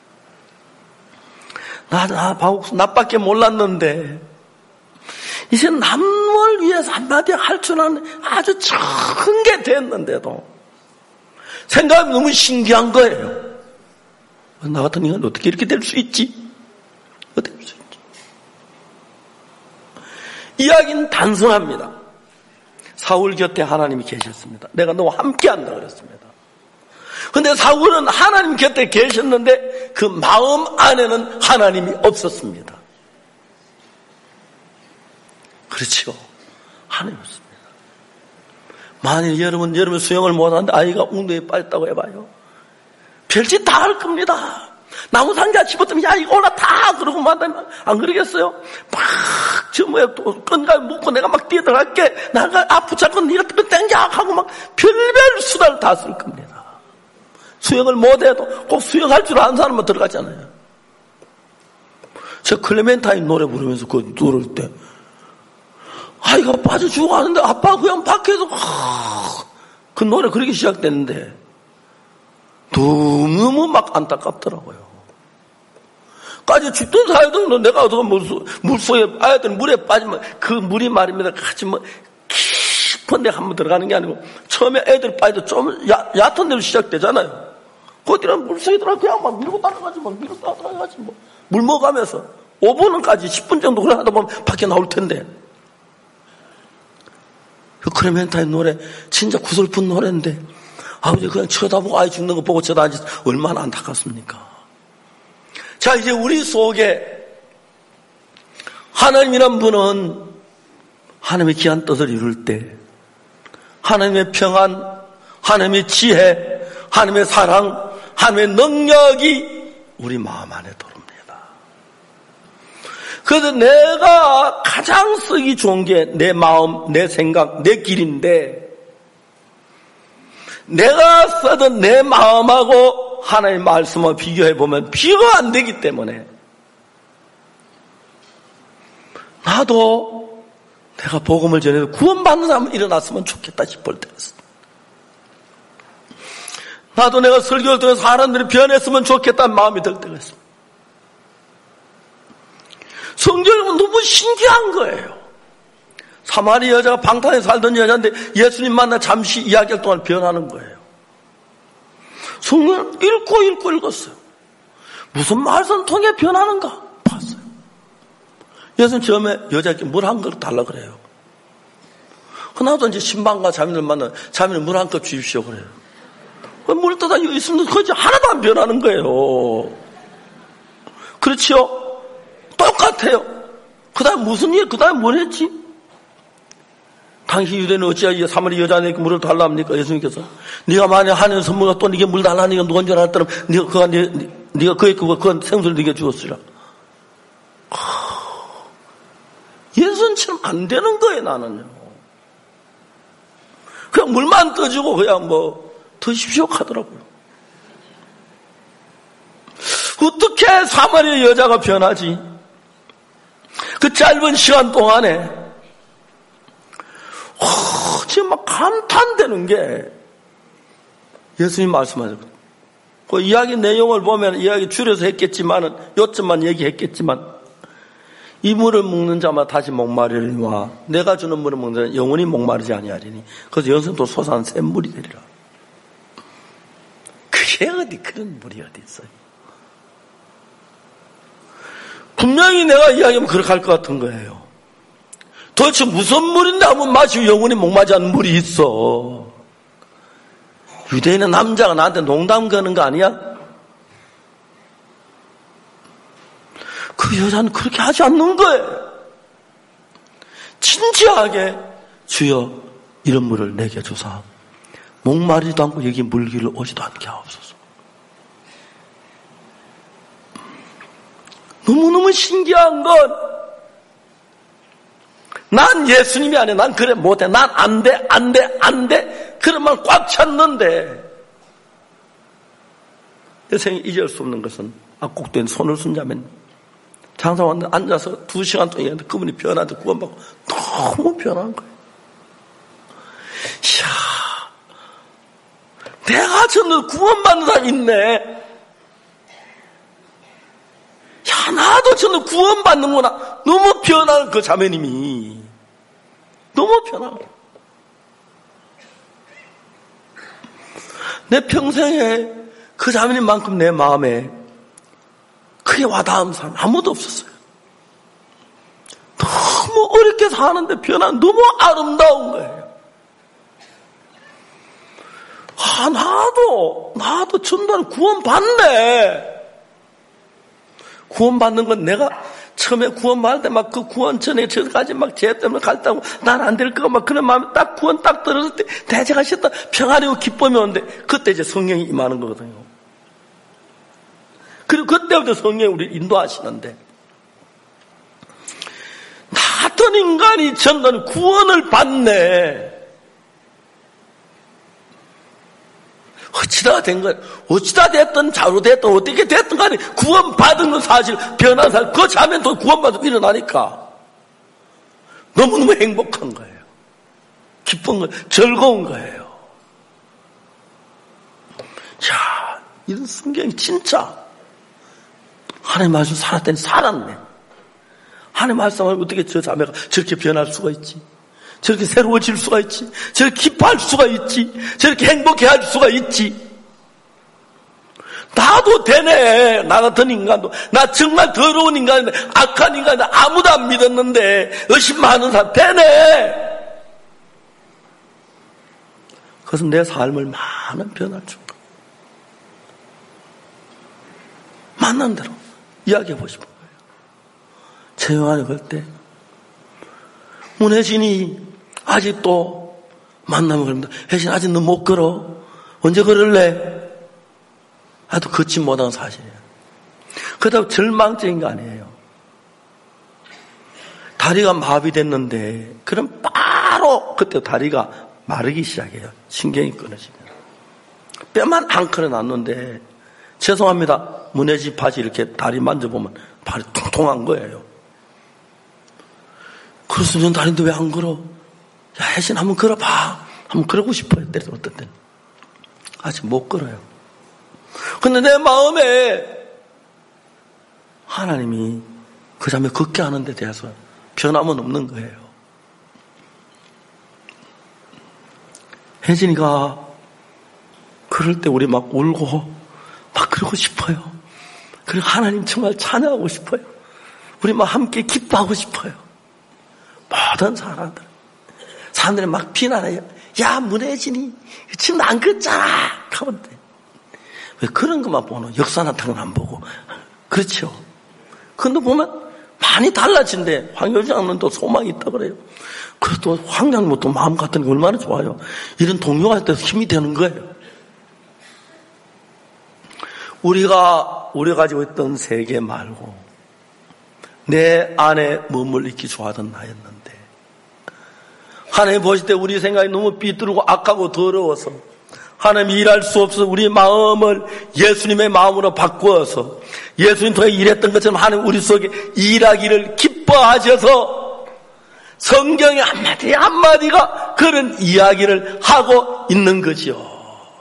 나 박옥수 나밖에 몰랐는데 이제 남을 위해서 한마디 할 줄 아는 아주 큰 게 됐는데도 생각이 너무 신기한 거예요. 나 같은 인간 어떻게 이렇게 될 수 있지? 어떻게 될 수 있지? 이야기는 단순합니다. 사울 곁에 하나님이 계셨습니다. 내가 너와 함께 한다 그랬습니다. 그런데 사울은 하나님 곁에 계셨는데 그 마음 안에는 하나님이 없었습니다. 그렇죠. 하나님이 없습니다. 만일 여러분 수영을 못하는데 아이가 웅덩이에 빠졌다고 해봐요. 별짓 다 할 겁니다. 나무 상자 집었더니 야 이거 올라 다 그러고 만나면 안 그러겠어요? 막 저 뭐야 또 끈가 묶고 내가 막 뛰어들어갈게 나가 붙잡고 네가 땡겨 하고 막 별별 수단을 다 쓸 겁니다. 수영을 못해도 꼭 수영할 줄 아는 사람만 들어가잖아요. 저 클레멘타인 노래 부르면서 그 누를 때 아이가 빠져 죽어가는데 아빠가 그냥 밖에서 그 노래 그렇게 시작됐는데 너무 막 안타깝더라고요. 까지 죽던 사이도 내가 어떻게 물속에 아이들 물에 빠지면 그 물이 말입니다. 같이 뭐 깊은 데 한번 들어가는 게 아니고 처음에 애들 빠져도 좀 얕은 데로 시작되잖아요. 거기는 물속에 들어가 그냥 막 밀고 따라가지 밀고 따라가지 물 먹으면서 5분까지 10분 정도 그래 하다 보면 밖에 나올 텐데. 그 크레멘타의 노래 진짜 구슬픈 노래인데 아버지 그냥 쳐다보고 아이 죽는 거 보고 쳐다보지 얼마나 안타깝습니까? 자, 이제 우리 속에 하나님이란 분은 하나님의 귀한 뜻을 이룰 때 하나님의 평안, 하나님의 지혜, 하나님의 사랑, 하나님의 능력이 우리 마음 안에 들어옵니다. 그래서 내가 가장 쓰기 좋은 게 내 마음, 내 생각, 내 길인데 내가 쓰던 내 마음하고 하나님의 말씀을 비교해보면 비교가 안 되기 때문에 나도 내가 복음을 전해서 구원받는 사람은 일어났으면 좋겠다 싶을 때가 있습니다. 나도 내가 설교를 통해서 사람들이 변했으면 좋겠다는 마음이 들 때가 있습니다. 성경을 보면 너무 신기한 거예요. 사마리 여자가 방탕에 살던 여자인데 예수님 만나 잠시 이야기할 동안 변하는 거예요. 성경을 읽고 읽었어요. 무슨 말씀 통해 변하는가 봤어요. 예수님 처음에 여자에게 물 한 그릇 달라 그래요. 나도 이제 신방과 자매들 만나 자매는 물 한 컵 주십시오 그래요. 물 떠다 여기 있으면 거지 하나도 안 변하는 거예요. 그렇지요? 똑같아요. 그 다음 무슨 일, 그 다음 뭘 했지? 당시 유대는 어찌하여 사마리 여자에게 물을 달라 합니까? 예수님께서. 네가 만약 하는 선물과 또 네게 물 달라니까 누군 줄 알았더라. 네가 그건 생수를 네게 주었으라. 예수님처럼 안 되는 거예요, 나는요. 그냥 물만 떠주고 그냥 드십시오 하더라고요. 어떻게 사마리 여자가 변하지? 그 짧은 시간 동안에 지금 막 감탄되는 게 예수님 말씀하셨거든요. 그 이야기 내용을 보면 이야기 줄여서 했겠지만은 요점만 얘기했겠지만 이 물을 먹는 자마다 다시 목마르리니와 내가 주는 물을 먹는 자는 영원히 목마르지 아니하리니 그래서 영생도 솟아난 샘물이 되리라. 그게 어디 그런 물이 어디 있어요? 분명히 내가 이야기하면 그렇게 할 것 같은 거예요. 도대체 무슨 물인데 한번 마시고 영원히 목마르지 않는 물이 있어. 유대인의 남자가 나한테 농담 거는 거 아니야? 그 여자는 그렇게 하지 않는 거예요. 진지하게 주여 이런 물을 내게 주사 목마르지도 않고 여기 물기를 오지도 않게 하옵소서. 너무너무 신기한 건 난 예수님이 아니야. 난 그래 못해. 난 안 돼. 그런 말 꽉 찼는데 여생이 잊을 수 없는 것은 악곡된 손을 순자면 장사 왔는데 앉아서 2시간 동안 얘기하는데 그분이 변한테 구원받고 너무 변한 거예요. 이야, 내가 저는 구원받는 사람 있네. 야, 나도 저는 구원받는구나. 너무 변한 그 자매님이 너무 변한 거예요. 내 평생에 그 자매님만큼 내 마음에 크게 와닿은 사람 아무도 없었어요. 너무 어렵게 사는데 변한 너무 아름다운 거예요. 나도 전도는 구원받네. 구원받는 건 내가 처음에 구원받을 때 막 그 구원 전에 저까지 막 죄 때문에 갈다고 난 안 될 거가 막 그런 마음이 딱 구원 딱 들었을 때 대제가 싫다 평안이고 기쁨이 오는데 그때 이제 성령이 임하는 거거든요. 그리고 그때부터 성령이 우리 인도하시는데 나 같은 인간이 전도는 구원을 받네. 어찌다 된 거야. 어찌다 됐든 자로 됐든 어떻게 됐든 간에 구원받은 건 사실 변한 사람 그 자면 또 구원받으면 일어나니까 너무너무 행복한 거예요. 기쁜 거예요. 즐거운 거예요. 자, 이런 성경이 진짜 하나님 말씀 살았더니 살았네. 하나님 말씀을 어떻게 저 자매가 저렇게 변할 수가 있지? 저렇게 새로워질 수가 있지? 저렇게 기뻐할 수가 있지? 저렇게 행복해할 수가 있지? 나도 되네. 나 같은 인간도. 나 정말 더러운 인간인데, 악한 인간인데 아무도 안 믿었는데 의심 많은 사람 되네. 그것은 내 삶을 많은 변화를 준 거예요. 만난 대로 이야기해 보시고 거예요. 최영환이 그럴 때 문혜진이 아직도 만나면 그럽니다. 혜진 아직 너 못 걸어. 언제 걸을래? 아도 걷지 못한 사실이에요. 그렇다고 절망적인 거 아니에요. 다리가 마비됐는데 그럼 바로 그때 다리가 마르기 시작해요. 신경이 끊어지면. 뼈만 안 걸어놨는데 죄송합니다. 문혜지 바지 이렇게 다리 만져보면 발이 통통한 거예요. 그래서 넌 다리인데 왜 안 걸어? 야, 혜진 한번 걸어봐. 한번 걸어보고 싶어요. 때려서 어떤 때는. 아직 못 걸어요. 근데 내 마음에 하나님이 그 자매 걷게 하는 데 대해서 변함은 없는 거예요. 혜진이가 그럴 때 우리 막 울고 막 그러고 싶어요. 그리고 하나님 정말 찬양하고 싶어요. 우리 막 함께 기뻐하고 싶어요. 모든 사람들이 막 비난해요. 야, 문혜진이 지금 안 걷잖아. 하면 돼. 왜 그런 것만 보노? 역사 나타난 안 보고. 그렇죠. 근데 보면 많이 달라진대. 황효장은 또 소망이 있다 그래요. 그래도 황장님은 또 마음 같은 게 얼마나 좋아요. 이런 동료가 돼서 힘이 되는 거예요. 우리가 가지고 있던 세계 말고 내 안에 머물리기 좋아하던 나였는데 하나님 보실 때 우리 생각이 너무 삐뚤고 악하고 더러워서 하나님 일할 수 없어서 우리 마음을 예수님의 마음으로 바꾸어서 예수님 통해 일했던 것처럼 하나님 우리 속에 일하기를 기뻐하셔서 성경의 한마디 한마디가 그런 이야기를 하고 있는 거죠.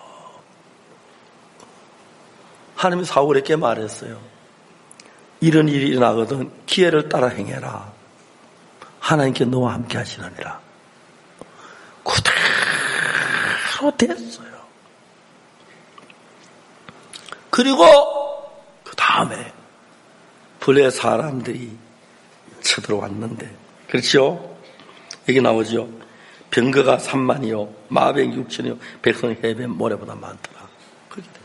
하나님이 사울에게 말했어요. 이런 일이 일어나거든 기회를 따라 행해라. 하나님께 너와 함께 하시느니라. 그대로 됐어요. 그리고 그 다음에 불의 사람들이 쳐들어왔는데 그렇죠? 여기 나오죠. 병거가 3만이요 마병 6천이요 백성 해변 모래보다 많더라. 그렇게 됐어요.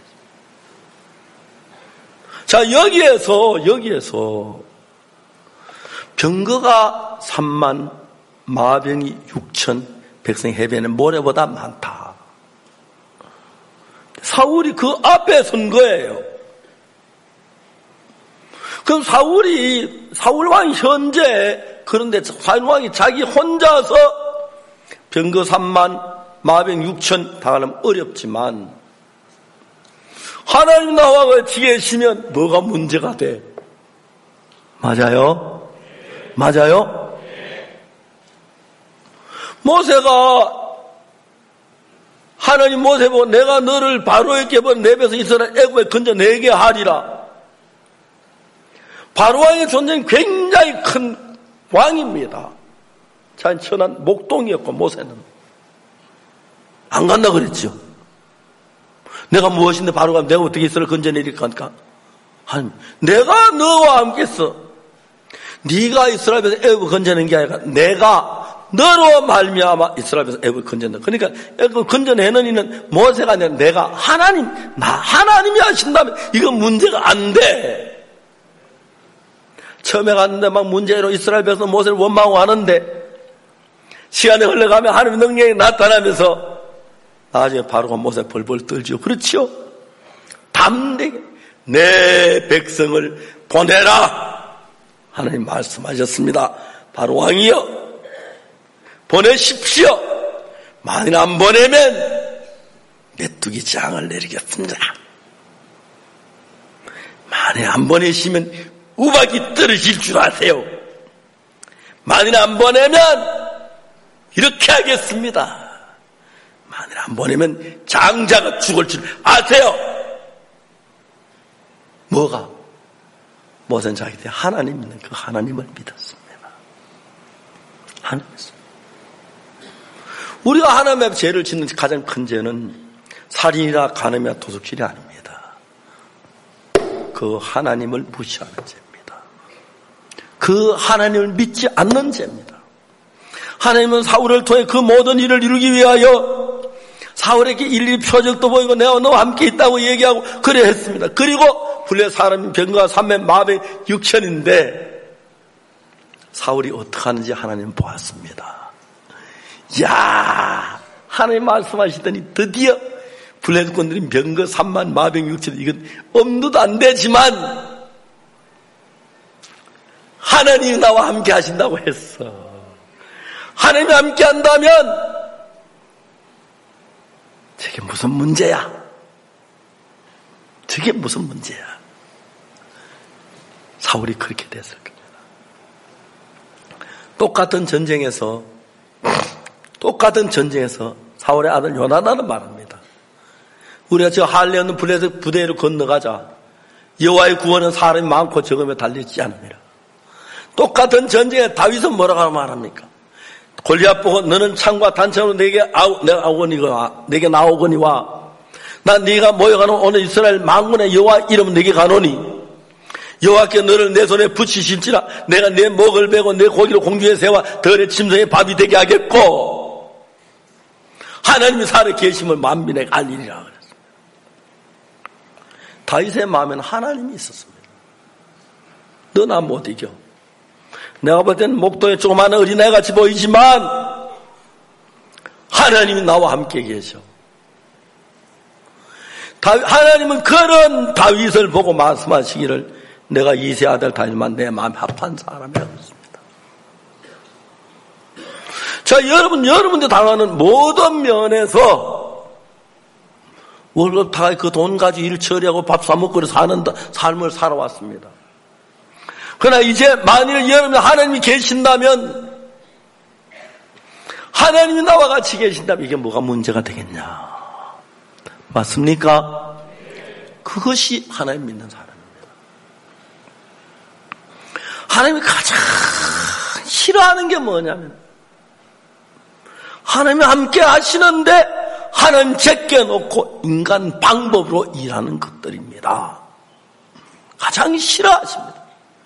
자, 여기에서 병거가 3만 마병이 6천 백성 해변에 모래보다 많다. 사울이 그 앞에 선 거예요. 그럼 사울 왕이 현재 그런데 사울 왕이 자기 혼자서 병거 3만 마병 6천 당하려면 어렵지만 하나님 나와 같이 계시면 뭐가 문제가 돼? 맞아요? 맞아요? 모세가 하나님 모세 보고 내가 너를 바로에게 내배서 이스라엘 애굽에 건져내게 하리라. 바로왕의 존재는 굉장히 큰 왕입니다. 자, 천한 목동이었고 모세는 안 간다 그랬죠. 내가 무엇인데 바로가 내가 어떻게 이스라엘 건져내릴 거니까? 하나님, 내가 너와 함께 있어. 네가 이스라엘에서 애굽을 건져낸 게 아니라 내가 너로 말미암아 이스라엘에서 애굽을 건져낸다. 그러니까 애굽을 건져내는 이는 모세가 아니라 내가 하나님이 하신다면 이건 문제가 안 돼. 처음에 갔는데 막 문제로 이스라엘 백성 모세를 원망하고 하는데 시간이 흘러가면 하나님의 능력이 나타나면서 나중에 바로가 모세 벌벌 떨죠. 그렇죠? 담대하게 내 백성을 보내라. 하나님 말씀하셨습니다. 바로 왕이여 보내십시오. 만일 안 보내면 메뚜기 장을 내리겠습니다. 만일 안 보내시면 우박이 떨어질 줄 아세요. 만일 안 보내면 이렇게 하겠습니다. 만일 안 보내면 장자가 죽을 줄 아세요. 뭐가? 모세는 자기들이 하나님 믿는 그 하나님을 믿었습니다. 하나님 믿습니다. 우리가 하나님 앞에 죄를 짓는 가장 큰 죄는 살인이나 간음이나 도둑질이 아닙니다. 그 하나님을 무시하는 죄입니다. 그 하나님을 믿지 않는 죄입니다. 하나님은 사울을 통해 그 모든 일을 이루기 위하여 사울에게 일일이 표적도 보이고 내가 너와 함께 있다고 얘기하고 그래 했습니다. 그리고 불레 사람이 병거가 3만 마병 6천인데 사울이 어떻게 하는지 하나님 보았습니다. 야, 하나님 말씀하시더니 드디어 블레셋군들이 병거 3만 마병 6천, 이건 엄두도 안 되지만 하나님이 나와 함께 하신다고 했어. 하나님이 함께 한다면 저게 무슨 문제야? 저게 무슨 문제야? 사울이 그렇게 됐을 겁니다. 똑같은 전쟁에서 사울의 아들 요나단은 말합니다. 우리가 저 할례 없는 블레셋 부대를 건너가자. 여호와의 구원은 사람이 많고 적으며 달리지 않으니라. 똑같은 전쟁에 다윗은 뭐라고 말합니까? 골리앗 보고 너는 창과 단창으로 내게 나오거니와 나 네가 모여가는 오늘 이스라엘 만군의 여호와 이름은 내게 가노니 여호와께 너를 내 손에 붙이실지라 내가 내 목을 베고 내 고기를 공중에 세워 들의 짐승의 밥이 되게 하겠고 하나님이 살아 계심을 만민에게 알리리라 그랬습니다. 다윗의 마음에는 하나님이 있었습니다. 너 나 못 이겨. 내가 볼 때는 목동에 조그마한 어린아이같이 보이지만 하나님이 나와 함께 계셔. 하나님은 그런 다윗을 보고 말씀하시기를 내가 이세 아들 다윗만 내 마음에 합한 사람이라고 했습니다. 자, 여러분들 당하는 모든 면에서 월급 다 그 돈 가지고 일 처리하고 밥 사먹고 사는 삶을 살아왔습니다. 그러나 이제 만일 여러분 하나님이 계신다면, 하나님이 나와 같이 계신다면 이게 뭐가 문제가 되겠냐? 맞습니까? 그것이 하나님 믿는 사람입니다. 하나님이 가장 싫어하는 게 뭐냐면 하나님이 함께 하시는데 하나님 제껴놓고 인간 방법으로 일하는 것들입니다. 가장 싫어하십니다.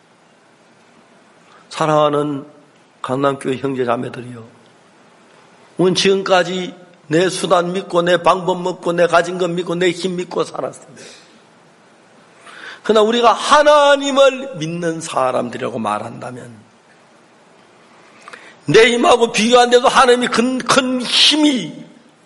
사랑하는 강남교회 형제자매들이요, 우리는 지금까지 내 수단 믿고 내 방법 믿고 내 가진 것 믿고 내 힘 믿고 살았습니다. 그러나 우리가 하나님을 믿는 사람들이라고 말한다면 내 힘하고 비교한데도 하나님이 큰 힘이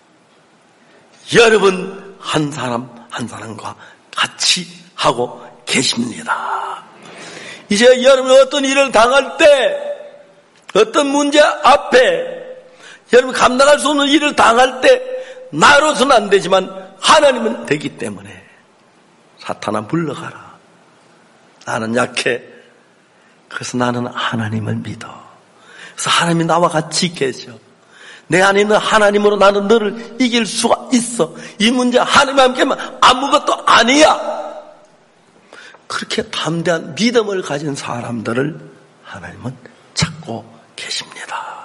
여러분 한 사람 한 사람과 같이 하고 계십니다. 이제 여러분 어떤 일을 당할 때, 어떤 문제 앞에 여러분 감당할 수 없는 일을 당할 때 나로서는 안 되지만 하나님은 되기 때문에 사탄아 물러가라. 나는 약해. 그래서 나는 하나님을 믿어. 그래서 하나님이 나와 같이 계셔. 내 안에 있는 하나님으로 나는 너를 이길 수가 있어. 이 문제 하나님과 함께하면 아무것도 아니야. 그렇게 담대한 믿음을 가진 사람들을 하나님은 찾고 계십니다.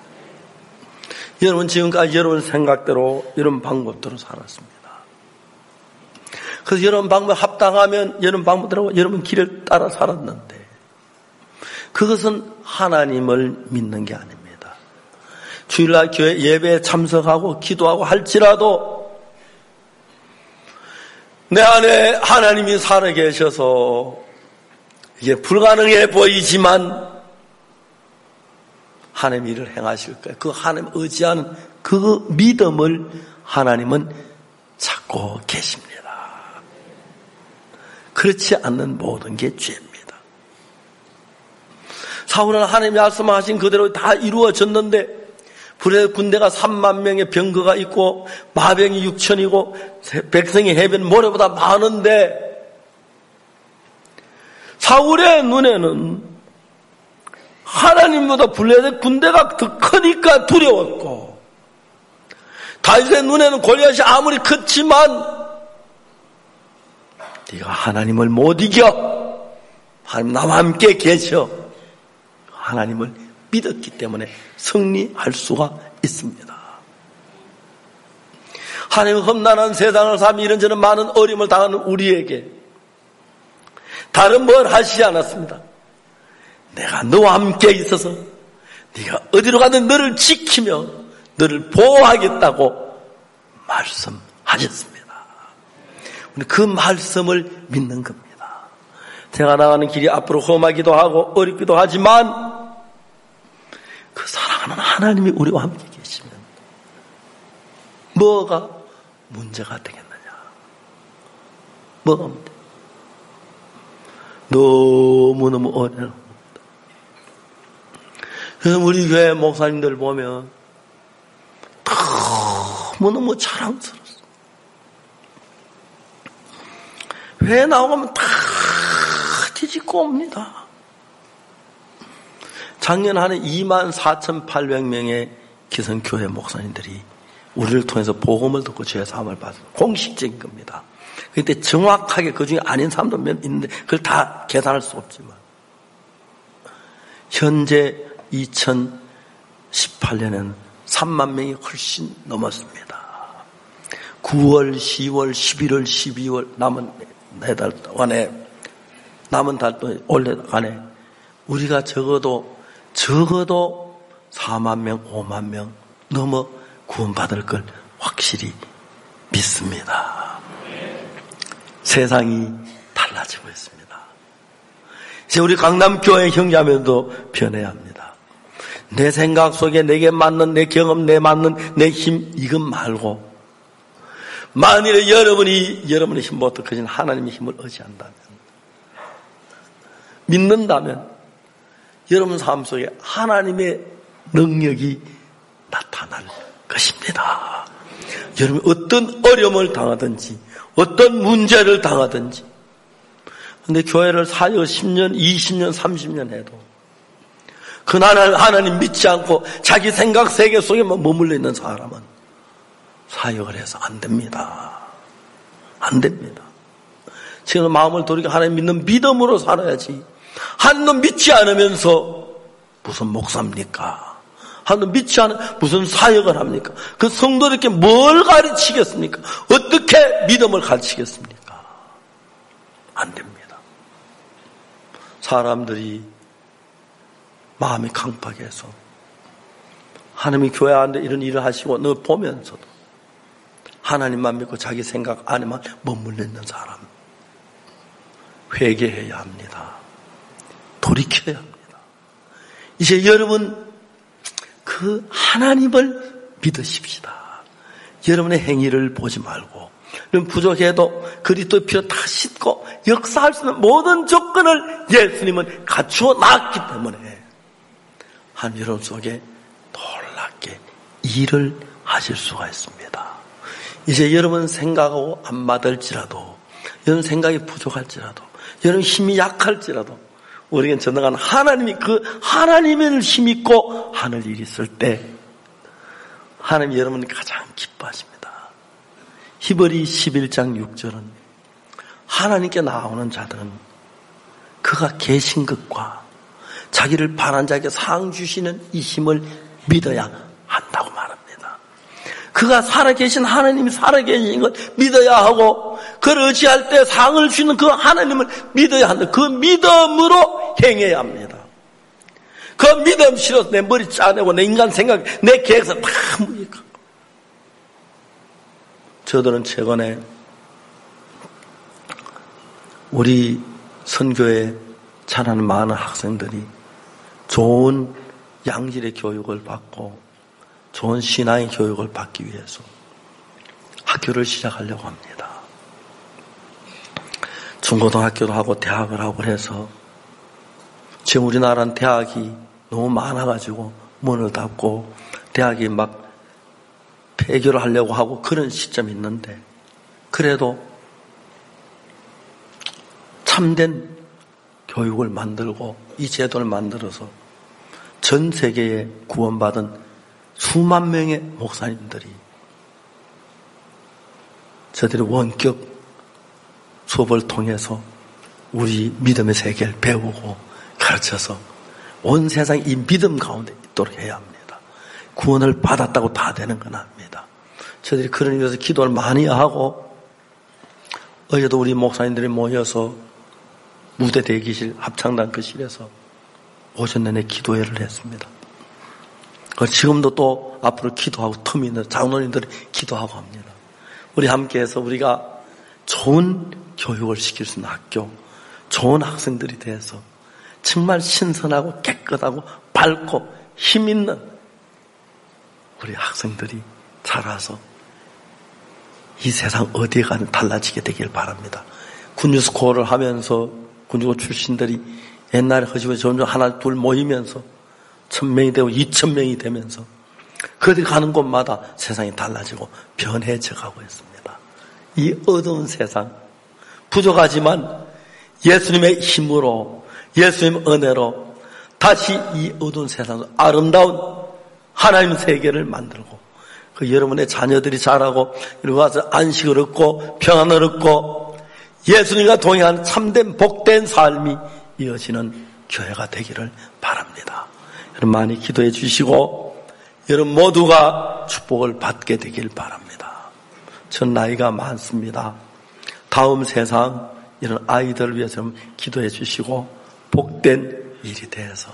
여러분 지금까지 여러분 생각대로 이런 방법대로 살았습니다. 그래서 여러분 방법 합당하면 여러분 방법대로 여러분 길을 따라 살았는데 그것은 하나님을 믿는 게 아닙니다. 주일날 교회 예배에 참석하고 기도하고 할지라도 내 안에 하나님이 살아계셔서 이게 불가능해 보이지만 하나님 일을 행하실 거예요. 그 하나님 의지하는 그 믿음을 하나님은 찾고 계십니다. 그렇지 않는 모든 게 죄입니다. 사울은 하나님이 말씀하신 그대로 다 이루어졌는데 불의 군대가 3만 명의 병거가 있고 마병이 6천이고 백성의 해변 모래보다 많은데 사울의 눈에는 하나님보다 블레셋 군대가 더 크니까 두려웠고, 다윗의 눈에는 골리앗이 아무리 컸지만 네가 하나님을 못 이겨. 하나님 나와 함께 계셔. 하나님을 믿었기 때문에 승리할 수가 있습니다. 하나님 험난한 세상을 살며 이런저런 많은 어려움을 당하는 우리에게 다른 뭘 하시지 않았습니다. 내가 너와 함께 있어서 네가 어디로 가든 너를 지키며 너를 보호하겠다고 말씀하셨습니다. 우리 그 말씀을 믿는 겁니다. 제가 나가는 길이 앞으로 험하기도 하고 어렵기도 하지만 그 사랑하는 하나님이 우리와 함께 계시면 뭐가 문제가 되겠느냐? 뭐가 문제? 너무너무 어려운 겁니다. 그래서 우리 교회 목사님들 보면 너무너무 자랑스럽습니다. 회 나오면 다 뒤집고 옵니다. 작년 한 해 24,800명의 기성교회 목사님들이 우리를 통해서 복음을 듣고 죄사함을 받은 공식적인 겁니다. 그런데 정확하게 그 중에 아닌 사람도 몇 있는데 그걸 다 계산할 수 없지만 현재 2018년에는 3만 명이 훨씬 넘었습니다. 9월, 10월, 11월, 12월 남은 4달 동안에 남은 달 동안 올해 안에 우리가 적어도 4만 명, 5만 명 넘어 구원받을 걸 확실히 믿습니다. 세상이 달라지고 있습니다. 이제 우리 강남교회 형제자매도 변해야 합니다. 내 생각 속에 내게 맞는 내 경험, 내 맞는 내 힘 이것 말고 만일에 여러분의 힘보다 커진 하나님의 힘을 의지한다면 믿는다면 여러분 삶 속에 하나님의 능력이 나타날 것입니다. 여러분 어떤 어려움을 당하든지 어떤 문제를 당하든지 근데 교회를 사역 10년, 20년, 30년 해도 그날 하나님 믿지 않고 자기 생각 세계 속에만 머물러 있는 사람은 사역을 해서 안 됩니다. 안 됩니다. 지금 마음을 돌이켜 하나님 믿는 믿음으로 살아야지. 하나님 믿지 않으면서 무슨 목사입니까? 하나님 믿지 않으면 무슨 사역을 합니까? 그 성도들께 뭘 가르치겠습니까? 어떻게 믿음을 가르치겠습니까? 안 됩니다. 사람들이 마음이 강팍해서 하나님이 교회 안에 이런 일을 하시고 너 보면서도 하나님만 믿고 자기 생각 안에만 머물러 있는 사람 회개해야 합니다. 돌이켜야 합니다. 이제 여러분 그 하나님을 믿으십시다. 여러분의 행위를 보지 말고 여러분 부족해도 그리스도의 피로 다 씻고 역사할 수 있는 모든 조건을 예수님은 갖추어 놨기 때문에 하나님 여러분 속에 놀랍게 일을 하실 수가 있습니다. 이제 여러분 생각하고 안 맞을지라도 여러분 생각이 부족할지라도 여러분 힘이 약할지라도 우리에겐 전능한 하나님이 그 하나님을 힘입고 하늘 일이 있을 때 하나님 여러분이 가장 기뻐하십니다. 히브리 11장 6절은 하나님께 나오는 자들은 그가 계신 것과 자기를 바란 자에게 상 주시는 이 힘을 믿어야 한다고 말합니다. 그가 살아계신 하나님이 살아계신 걸 믿어야 하고 그를 의지할 때 상을 주는 그 하나님을 믿어야 한다. 그 믿음으로 행해야 합니다. 그 믿음 실어서 내 머리 짜내고 내 인간 생각, 내 계획서 다 무익하고. 저들은 최근에 우리 선교에 자라는 많은 학생들이 좋은 양질의 교육을 받고 좋은 신앙의 교육을 받기 위해서 학교를 시작하려고 합니다. 중고등학교도 하고 대학을 하고 그래서 지금 우리나라는 대학이 너무 많아가지고 문을 닫고 대학이 막 폐교를 하려고 하고 그런 시점이 있는데 그래도 참된 교육을 만들고 이 제도를 만들어서 전 세계에 구원받은 수만 명의 목사님들이 저들이 원격 수업을 통해서 우리 믿음의 세계를 배우고 가르쳐서 온 세상이 이 믿음 가운데 있도록 해야 합니다. 구원을 받았다고 다 되는 건 아닙니다. 저들이 그런 의미에서 기도를 많이 하고, 어제도 우리 목사님들이 모여서 무대 대기실 합창단 그 실에서 오전 내내 기도회를 했습니다. 지금도 또 앞으로 기도하고 틈이 있는 장로님들이 기도하고 합니다. 우리 함께해서 우리가 좋은 교육을 시킬 수 있는 학교, 좋은 학생들이 돼서 정말 신선하고 깨끗하고 밝고 힘있는 우리 학생들이 자라서 이 세상 어디에 가든 달라지게 되길 바랍니다. 군유스코어를 하면서 군유고 출신들이 옛날에 허지고 점점 하나 둘 모이면서 1000명이 되고 2000명이 되면서 그들이 가는 곳마다 세상이 달라지고 변해져 가고 있습니다. 이 어두운 세상, 부족하지만 예수님의 힘으로, 예수님의 은혜로 다시 이 어두운 세상에서 아름다운 하나님의 세계를 만들고, 그 여러분의 자녀들이 자라고 이리고 와서 안식을 얻고 평안을 얻고 예수님과 동행하는 참된 복된 삶이 이어지는 교회가 되기를 바랍니다. 여러분 많이 기도해 주시고 여러분 모두가 축복을 받게 되길 바랍니다. 전 나이가 많습니다. 다음 세상 이런 아이들을 위해서 좀 기도해 주시고 복된 일이 돼서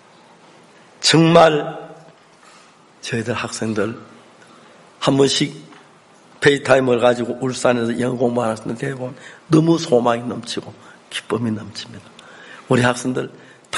정말 저희들 학생들 한 번씩 페이타임을 가지고 울산에서 영어 공부하는 학생들 보면 너무 소망이 넘치고 기쁨이 넘칩니다. 우리 학생들 다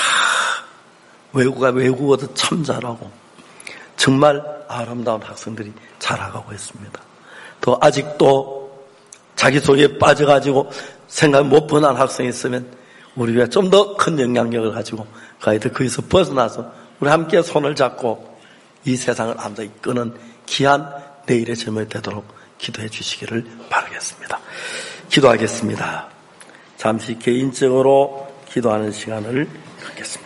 외국어도 참 잘하고 정말 아름다운 학생들이 자라가고 있습니다. 또 아직도 자기소개에 빠져가지고 생각 못 번한 학생이 있으면 우리가 좀 더 큰 영향력을 가지고 그 아이들 거기서 벗어나서 우리 함께 손을 잡고 이 세상을 아름답게 이끄는 귀한 내일의 젊음이 되도록 기도해 주시기를 바라겠습니다. 기도하겠습니다. 잠시 개인적으로 기도하는 시간을 갖겠습니다.